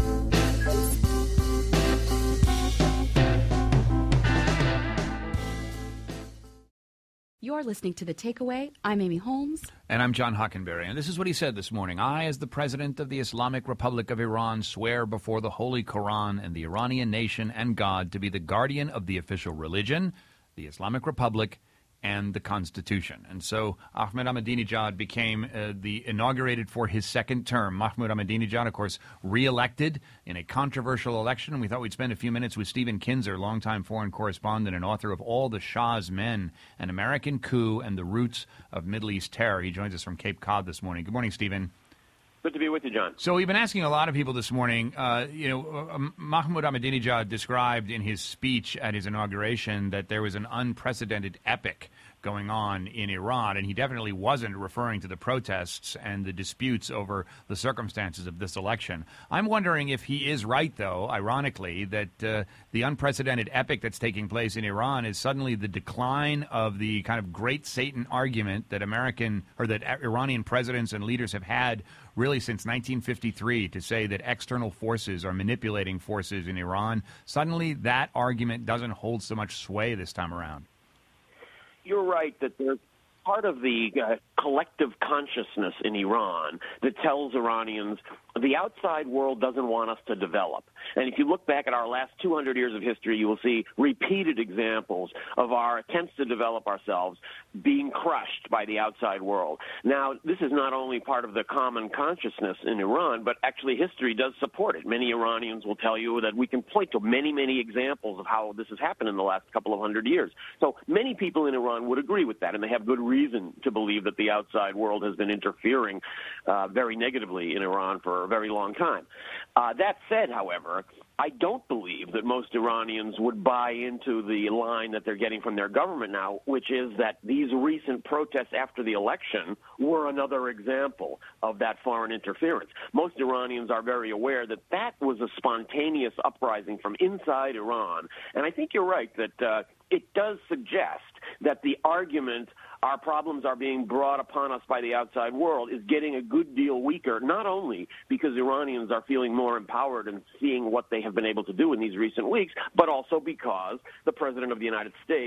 You're listening to The Takeaway. I'm Amy Holmes. And I'm John Huckenberry. And this is what he said this morning. I, as the President of the Islamic Republic of Iran, swear before the Holy Quran and the Iranian nation and God to be the guardian of the official religion, the Islamic Republic, and the Constitution. And so Ahmed Ahmadinejad became uh, the inaugurated for his second term. Mahmoud Ahmadinejad, of course, re-elected in a controversial election. And we thought we'd spend a few minutes with Stephen Kinzer, longtime foreign correspondent and author of All the Shah's Men, An American Coup and the Roots of Middle East Terror. He joins us from Cape Cod this morning. Good morning, Stephen. Good to be with you, John. So we've been asking a lot of people this morning, uh, you know, uh, Mahmoud Ahmadinejad described in his speech at his inauguration that there was an unprecedented epic going on in Iran, and he definitely wasn't referring to the protests and the disputes over the circumstances of this election. I'm wondering if he is right, though, ironically, that uh, the unprecedented epic that's taking place in Iran is suddenly the decline of the kind of great Satan argument that American or that Iranian presidents and leaders have had really since nineteen fifty-three to say that external forces are manipulating forces in Iran. Suddenly that argument doesn't hold so much sway this time around. You're right that there's part of the uh, collective consciousness in Iran that tells Iranians the outside world doesn't want us to develop. And if you look back at our last two hundred years of history, you will see repeated examples of our attempts to develop ourselves being crushed by the outside world. Now, this is not only part of the common consciousness in Iran, but actually history does support it. Many Iranians will tell you that we can point to many, many examples of how this has happened in the last couple of hundred years. So many people in Iran would agree with that, and they have good reason to believe that the outside world has been interfering uh, very negatively in Iran for a very long time. Uh, that said, however, I don't believe that most Iranians would buy into the line that they're getting from their government now, which is that these recent protests after the election were another example of that foreign interference. Most Iranians are very aware that that was a spontaneous uprising from inside Iran. And I think you're right that uh, it does suggest that the argument our problems are being brought upon us by the outside world is getting a good deal weaker, not only because Iranians are feeling more empowered and seeing what they have been able to do in these recent weeks, but also because the President of the United States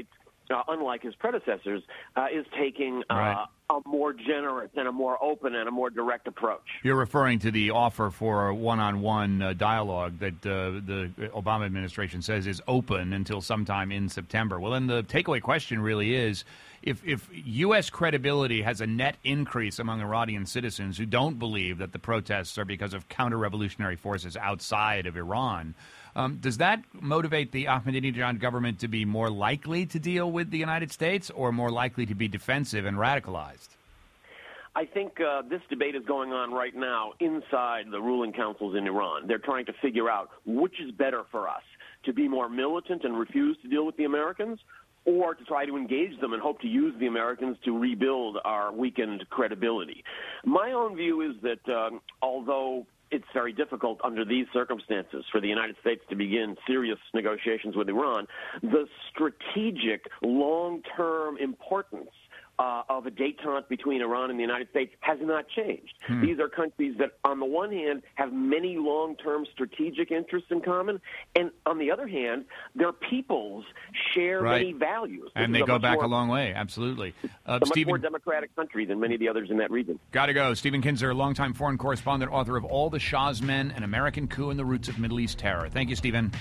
uh, unlike his predecessors, uh, is taking uh, Right. a more generous and a more open and a more direct approach. You're referring to the offer for a one-on-one uh, dialogue that uh, the Obama administration says is open until sometime in September. Well, then the takeaway question really is, if, if U S credibility has a net increase among Iranian citizens who don't believe that the protests are because of counter-revolutionary forces outside of Iran, um, does that motivate the Ahmadinejad government to be more likely to deal with the United States or more likely to be defensive and radicalized? I think uh, this debate is going on right now inside the ruling councils in Iran. They're trying to figure out which is better for us, to be more militant and refuse to deal with the Americans, or to try to engage them and hope to use the Americans to rebuild our weakened credibility. My own view is that um, although it's very difficult under these circumstances for the United States to begin serious negotiations with Iran, the strategic, long-term importance Uh, of a détente between Iran and the United States has not changed. Hmm. These are countries that, on the one hand, have many long-term strategic interests in common, and on the other hand, their peoples share Right. many values. This And is they a go much back more, a long way, absolutely. Uh, a much Stephen, more democratic country than many of the others in that region. got to go. Stephen Kinzer, longtime foreign correspondent, author of All the Shah's Men, An American Coup and the Roots of Middle East Terror. Thank you, Stephen.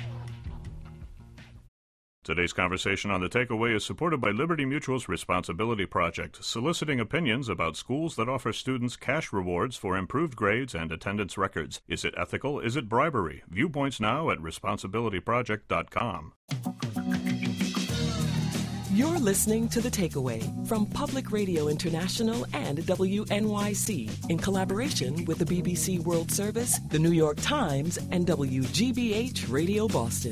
Today's conversation on The Takeaway is supported by Liberty Mutual's Responsibility Project, soliciting opinions about schools that offer students cash rewards for improved grades and attendance records. Is it ethical? Is it bribery? Viewpoints now at responsibility project dot com. You're listening to The Takeaway from Public Radio International and W N Y C in collaboration with the B B C World Service, the New York Times, and W G B H Radio Boston.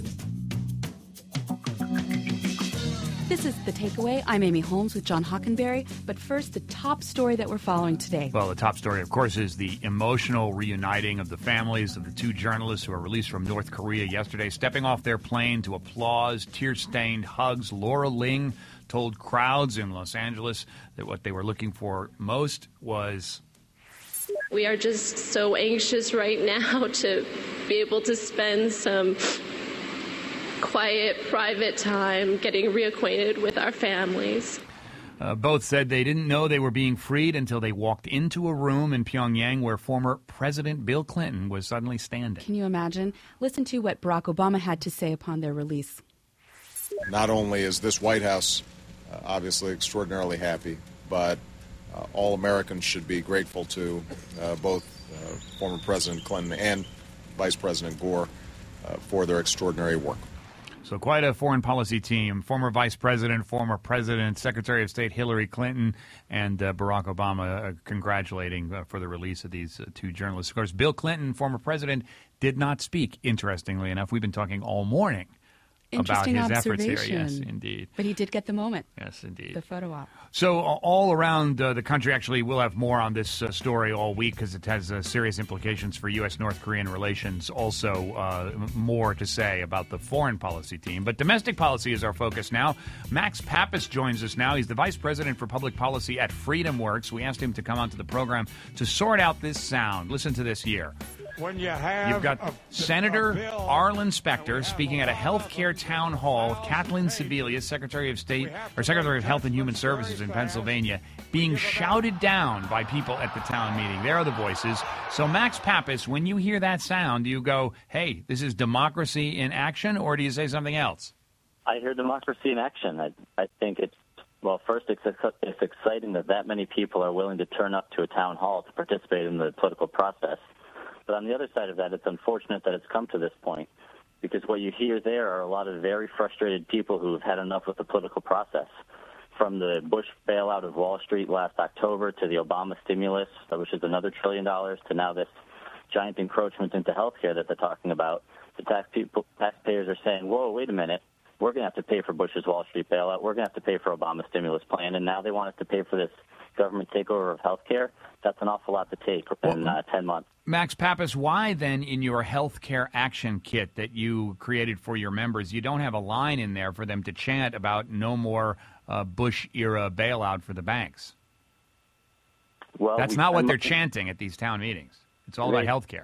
This is The Takeaway. I'm Amy Holmes with John Hockenberry. But first, the top story that we're following today. Well, the top story, of course, is the emotional reuniting of the families of the two journalists who were released from North Korea yesterday, stepping off their plane to applause, tear-stained hugs. Laura Ling told crowds in Los Angeles that what they were looking for most was... We are just so anxious right now to be able to spend some quiet, private time getting reacquainted with our families. Uh, both said they didn't know they were being freed until they walked into a room in Pyongyang where former President Bill Clinton was suddenly standing. Can you imagine? Listen to what Barack Obama had to say upon their release. Not only is this White House uh, obviously extraordinarily happy, but uh, all Americans should be grateful to uh, both uh, former President Clinton and Vice President Gore uh, for their extraordinary work. So quite a foreign policy team. Former Vice President, former President, Secretary of State Hillary Clinton, and uh, Barack Obama uh, congratulating uh, for the release of these uh, two journalists. Of course, Bill Clinton, former president, did not speak, interestingly enough. We've been talking all morning about Interesting his efforts here. observation. Yes, indeed. But he did get the moment. Yes, indeed. The photo op. So uh, all around uh, the country, actually, we'll have more on this uh, story all week because it has uh, serious implications for U S North Korean relations. Also, uh, m- more to say about the foreign policy team. But domestic policy is our focus now. Max Pappas joins us now. He's the Vice President for Public Policy at FreedomWorks. We asked him to come onto the program to sort out this sound. Listen to this here. When you have You've got a, Senator a bill, Arlen Specter speaking at a health care town hall with Kathleen Sebelius, Secretary of State or Secretary of Health and Human Services in Pennsylvania, being shouted down by people at the town meeting. There are the voices. So, Max Pappas, when you hear that sound, do you go, hey, this is democracy in action, or do you say something else? I hear democracy in action. I, I think it's, well, first, it's, it's exciting that that many people are willing to turn up to a town hall to participate in the political process. But on the other side of that, it's unfortunate that it's come to this point, because what you hear there are a lot of very frustrated people who have had enough with the political process. From the Bush bailout of Wall Street last October to the Obama stimulus, which is another trillion dollars, to now this giant encroachment into health care that they're talking about, the tax people, taxpayers are saying, whoa, wait a minute, we're going to have to pay for Bush's Wall Street bailout, we're going to have to pay for Obama's stimulus plan, and now they want us to pay for this government takeover of health care. That's an awful lot to take in uh, ten months. Max Pappas, why then in your health care action kit that you created for your members, you don't have a line in there for them to chant about no more uh, Bush-era bailout for the banks? Well, That's we, not what I'm they're looking, chanting at these town meetings. It's all Right. about health care.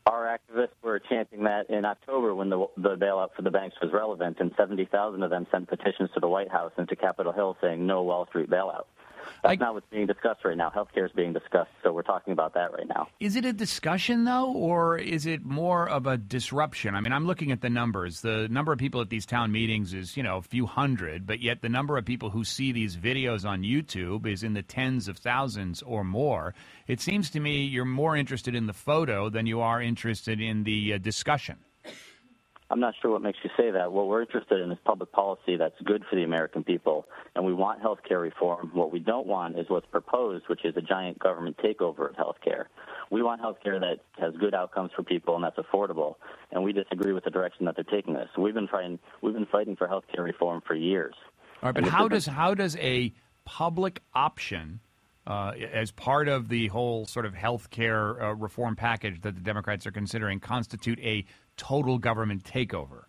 Our activists were chanting that in October when the, the bailout for the banks was relevant, and seventy thousand of them sent petitions to the White House and to Capitol Hill saying no Wall Street bailout. That's I, not what's being discussed right now. Healthcare is being discussed, so we're talking about that right now. Is it a discussion, though, or is it more of a disruption? I mean, I'm looking at the numbers. The number of people at these town meetings is, you know, a few hundred, but yet the number of people who see these videos on YouTube is in the tens of thousands or more. It seems to me you're more interested in the photo than you are interested in the uh, discussion. I'm not sure what makes you say that. What we're interested in is public policy that's good for the American people, and we want health care reform. What we don't want is what's proposed, which is a giant government takeover of health care. We want health care that has good outcomes for people and that's affordable, and we disagree with the direction that they're taking this. So we've been trying, we've been fighting for health care reform for years. All right, but how does how does a public option Uh, as part of the whole sort of health care uh, reform package that the Democrats are considering constitute a total government takeover?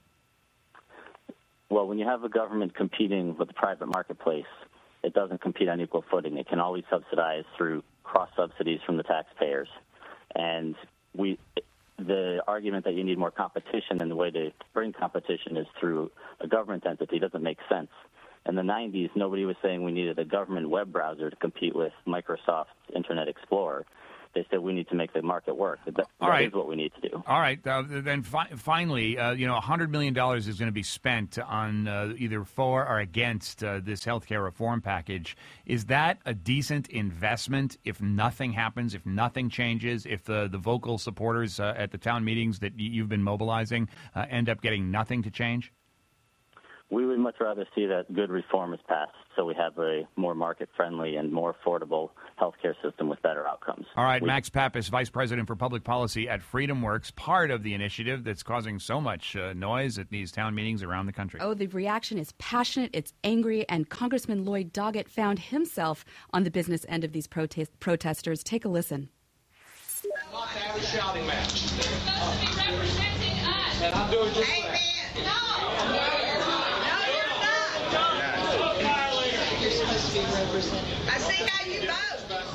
Well, when you have a government competing with the private marketplace, it doesn't compete on equal footing. It can always subsidize through cross-subsidies from the taxpayers. And we, the argument that you need more competition and the way to bring competition is through a government entity doesn't make sense. In the nineties, nobody was saying we needed a government web browser to compete with Microsoft's Internet Explorer. They said we need to make the market work. That, that All right. is what we need to do. All right. Uh, then fi- finally, uh, you know, one hundred million dollars is going to be spent on uh, either for or against uh, this health care reform package. Is that a decent investment if nothing happens, if nothing changes, if the, the vocal supporters uh, at the town meetings that y- you've been mobilizing uh, end up getting nothing to change? We would much rather see that good reform is passed so we have a more market-friendly and more affordable health care system with better outcomes. All right, we- Max Pappas, Vice President for Public Policy at FreedomWorks, part of the initiative that's causing so much uh, noise at these town meetings around the country. Oh, the reaction is passionate, it's angry, and Congressman Lloyd Doggett found himself on the business end of these protest- protesters. Take a listen. Not to have a shouting match. You're supposed to be representing us. And I'm doing just that. No. I see how you vote.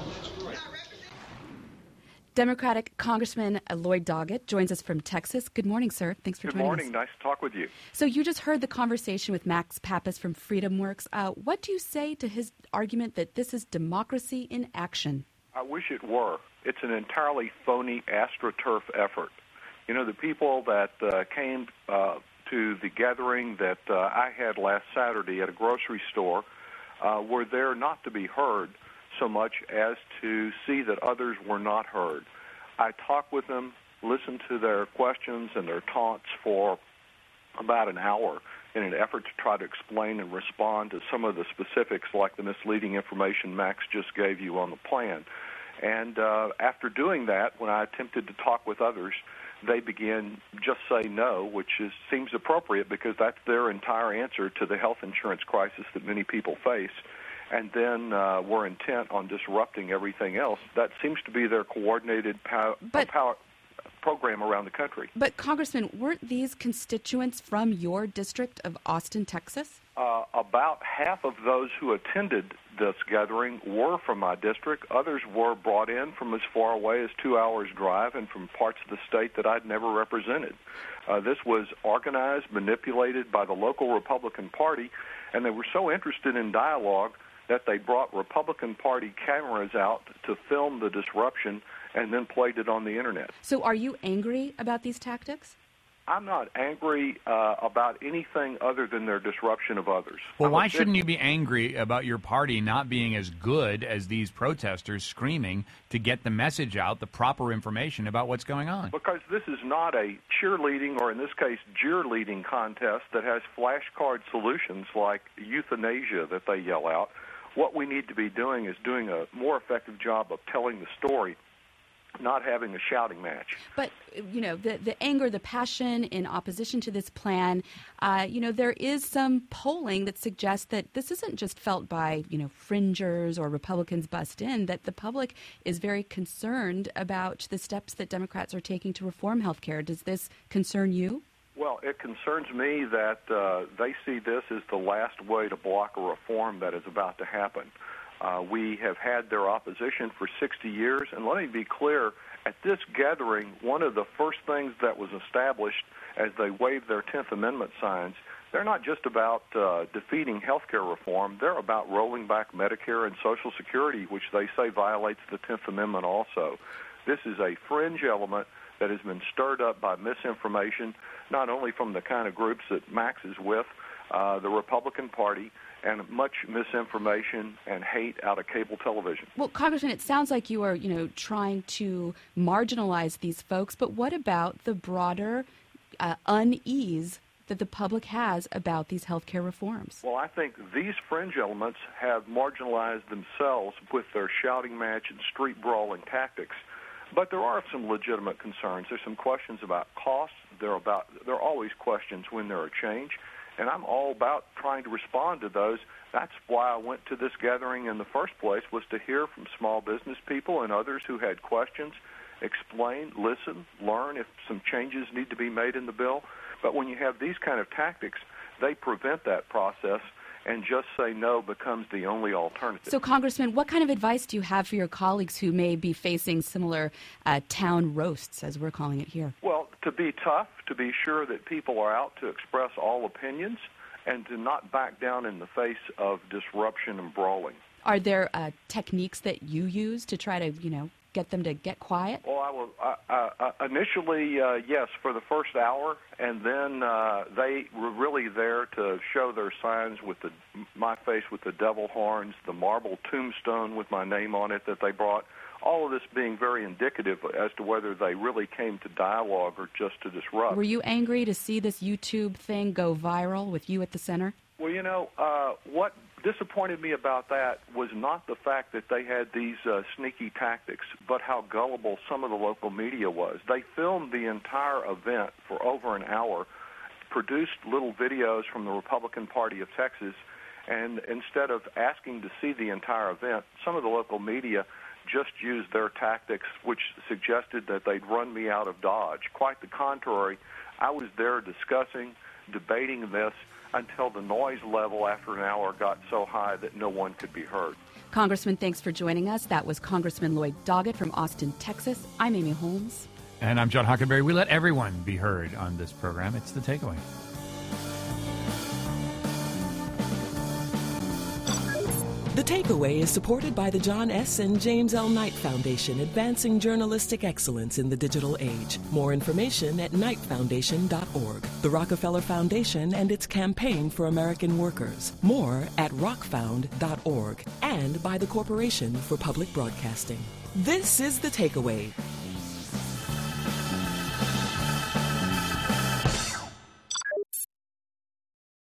Democratic Congressman Lloyd Doggett joins us from Texas. Good morning, sir. Thanks for Good joining morning. us. Nice to talk with you. So you just heard the conversation with Max Pappas from FreedomWorks. Uh, what do you say to his argument that this is democracy in action? I wish it were. It's an entirely phony AstroTurf effort. You know, the people that uh, came uh, to the gathering that uh, I had last Saturday at a grocery store uh, were there not to be heard so much as to see that others were not heard. I talked with them, listened to their questions and their taunts for about an hour in an effort to try to explain and respond to some of the specifics like the misleading information Max just gave you on the plan. And uh, after doing that, when I attempted to talk with others, they began just say no, which is, seems appropriate because that's their entire answer to the health insurance crisis that many people face. And then uh, we're intent on disrupting everything else. That seems to be their coordinated pow- But- power program around the country. But, Congressman, weren't these constituents from your district of Austin, Texas? Uh, about half of those who attended this gathering were from my district. Others were brought in from as far away as two hours' drive and from parts of the state that I'd never represented. Uh, this was organized, manipulated by the local Republican Party, and they were so interested in dialogue that they brought Republican Party cameras out to film the disruption and then played it on the Internet. So are you angry about these tactics? I'm not angry uh, about anything other than their disruption of others. Well, I'm why a bit- shouldn't you be angry about your party not being as good as these protesters screaming to get the message out, the proper information about what's going on? Because this is not a cheerleading, or in this case, jeer-leading contest that has flashcard solutions like euthanasia that they yell out. What we need to be doing is doing a more effective job of telling the story, not having a shouting match. But, you know, the, the anger, the passion in opposition to this plan, uh, you know, there is some polling that suggests that this isn't just felt by, you know, fringers or Republicans bust in, that the public is very concerned about the steps that Democrats are taking to reform health care. Does this concern you? Well, it concerns me that uh, they see this as the last way to block a reform that is about to happen. Uh, we have had their opposition for sixty years, and let me be clear, At this gathering, one of the first things that was established as they waved their tenth Amendment signs, they're not just about uh, defeating health care reform. They're about rolling back Medicare and Social Security, which they say violates the tenth Amendment also. This is a fringe element that has been stirred up by misinformation, not only from the kind of groups that Max is with, uh, the Republican Party, and much misinformation and hate out of cable television. Well, Congressman, it sounds like you are, you know, trying to marginalize these folks, but what about the broader uh, unease that the public has about these health care reforms? Well, I think these fringe elements have marginalized themselves with their shouting match and street brawling tactics. But there are some legitimate concerns. There's some questions about costs. There are about there are always questions when there are change, and I'm all about trying to respond to those. That's why I went to this gathering in the first place, was to hear from small business people and others who had questions, explain, listen, learn if some changes need to be made in the bill. But when you have these kind of tactics, they prevent that process, and just say no becomes the only alternative. So, Congressman, what kind of advice do you have for your colleagues who may be facing similar uh, town roasts, as we're calling it here? Well, to be tough, to be sure that people are out to express all opinions, and to not back down in the face of disruption and brawling. Are there uh, techniques that you use to try to, you know, get them to get quiet? Well, I will, uh, uh, initially, uh, yes, for the first hour, and then uh, they were really there to show their signs with the my face with the devil horns, the marble tombstone with my name on it that they brought, all of this being very indicative as to whether they really came to dialogue or just to disrupt. Were you angry to see this YouTube thing go viral with you at the center? Well, you know, uh, what disappointed me about that was not the fact that they had these uh, sneaky tactics, but how gullible some of the local media was. They filmed the entire event for over an hour, produced little videos from the Republican Party of Texas, and instead of asking to see the entire event, some of the local media just used their tactics, which suggested that they'd run me out of Dodge. Quite the contrary. I was there discussing, debating this, until the noise level after an hour got so high that no one could be heard. Congressman, thanks for joining us. That was Congressman Lloyd Doggett from Austin, Texas. I'm Amy Holmes. And I'm John Hockenberry. We let everyone be heard on this program. It's The Takeaway. The Takeaway is supported by the John S. and James L. Knight Foundation, advancing journalistic excellence in the digital age. More information at knight foundation dot org. The Rockefeller Foundation and its campaign for American workers. More at rock found dot org. And by the Corporation for Public Broadcasting. This is The Takeaway.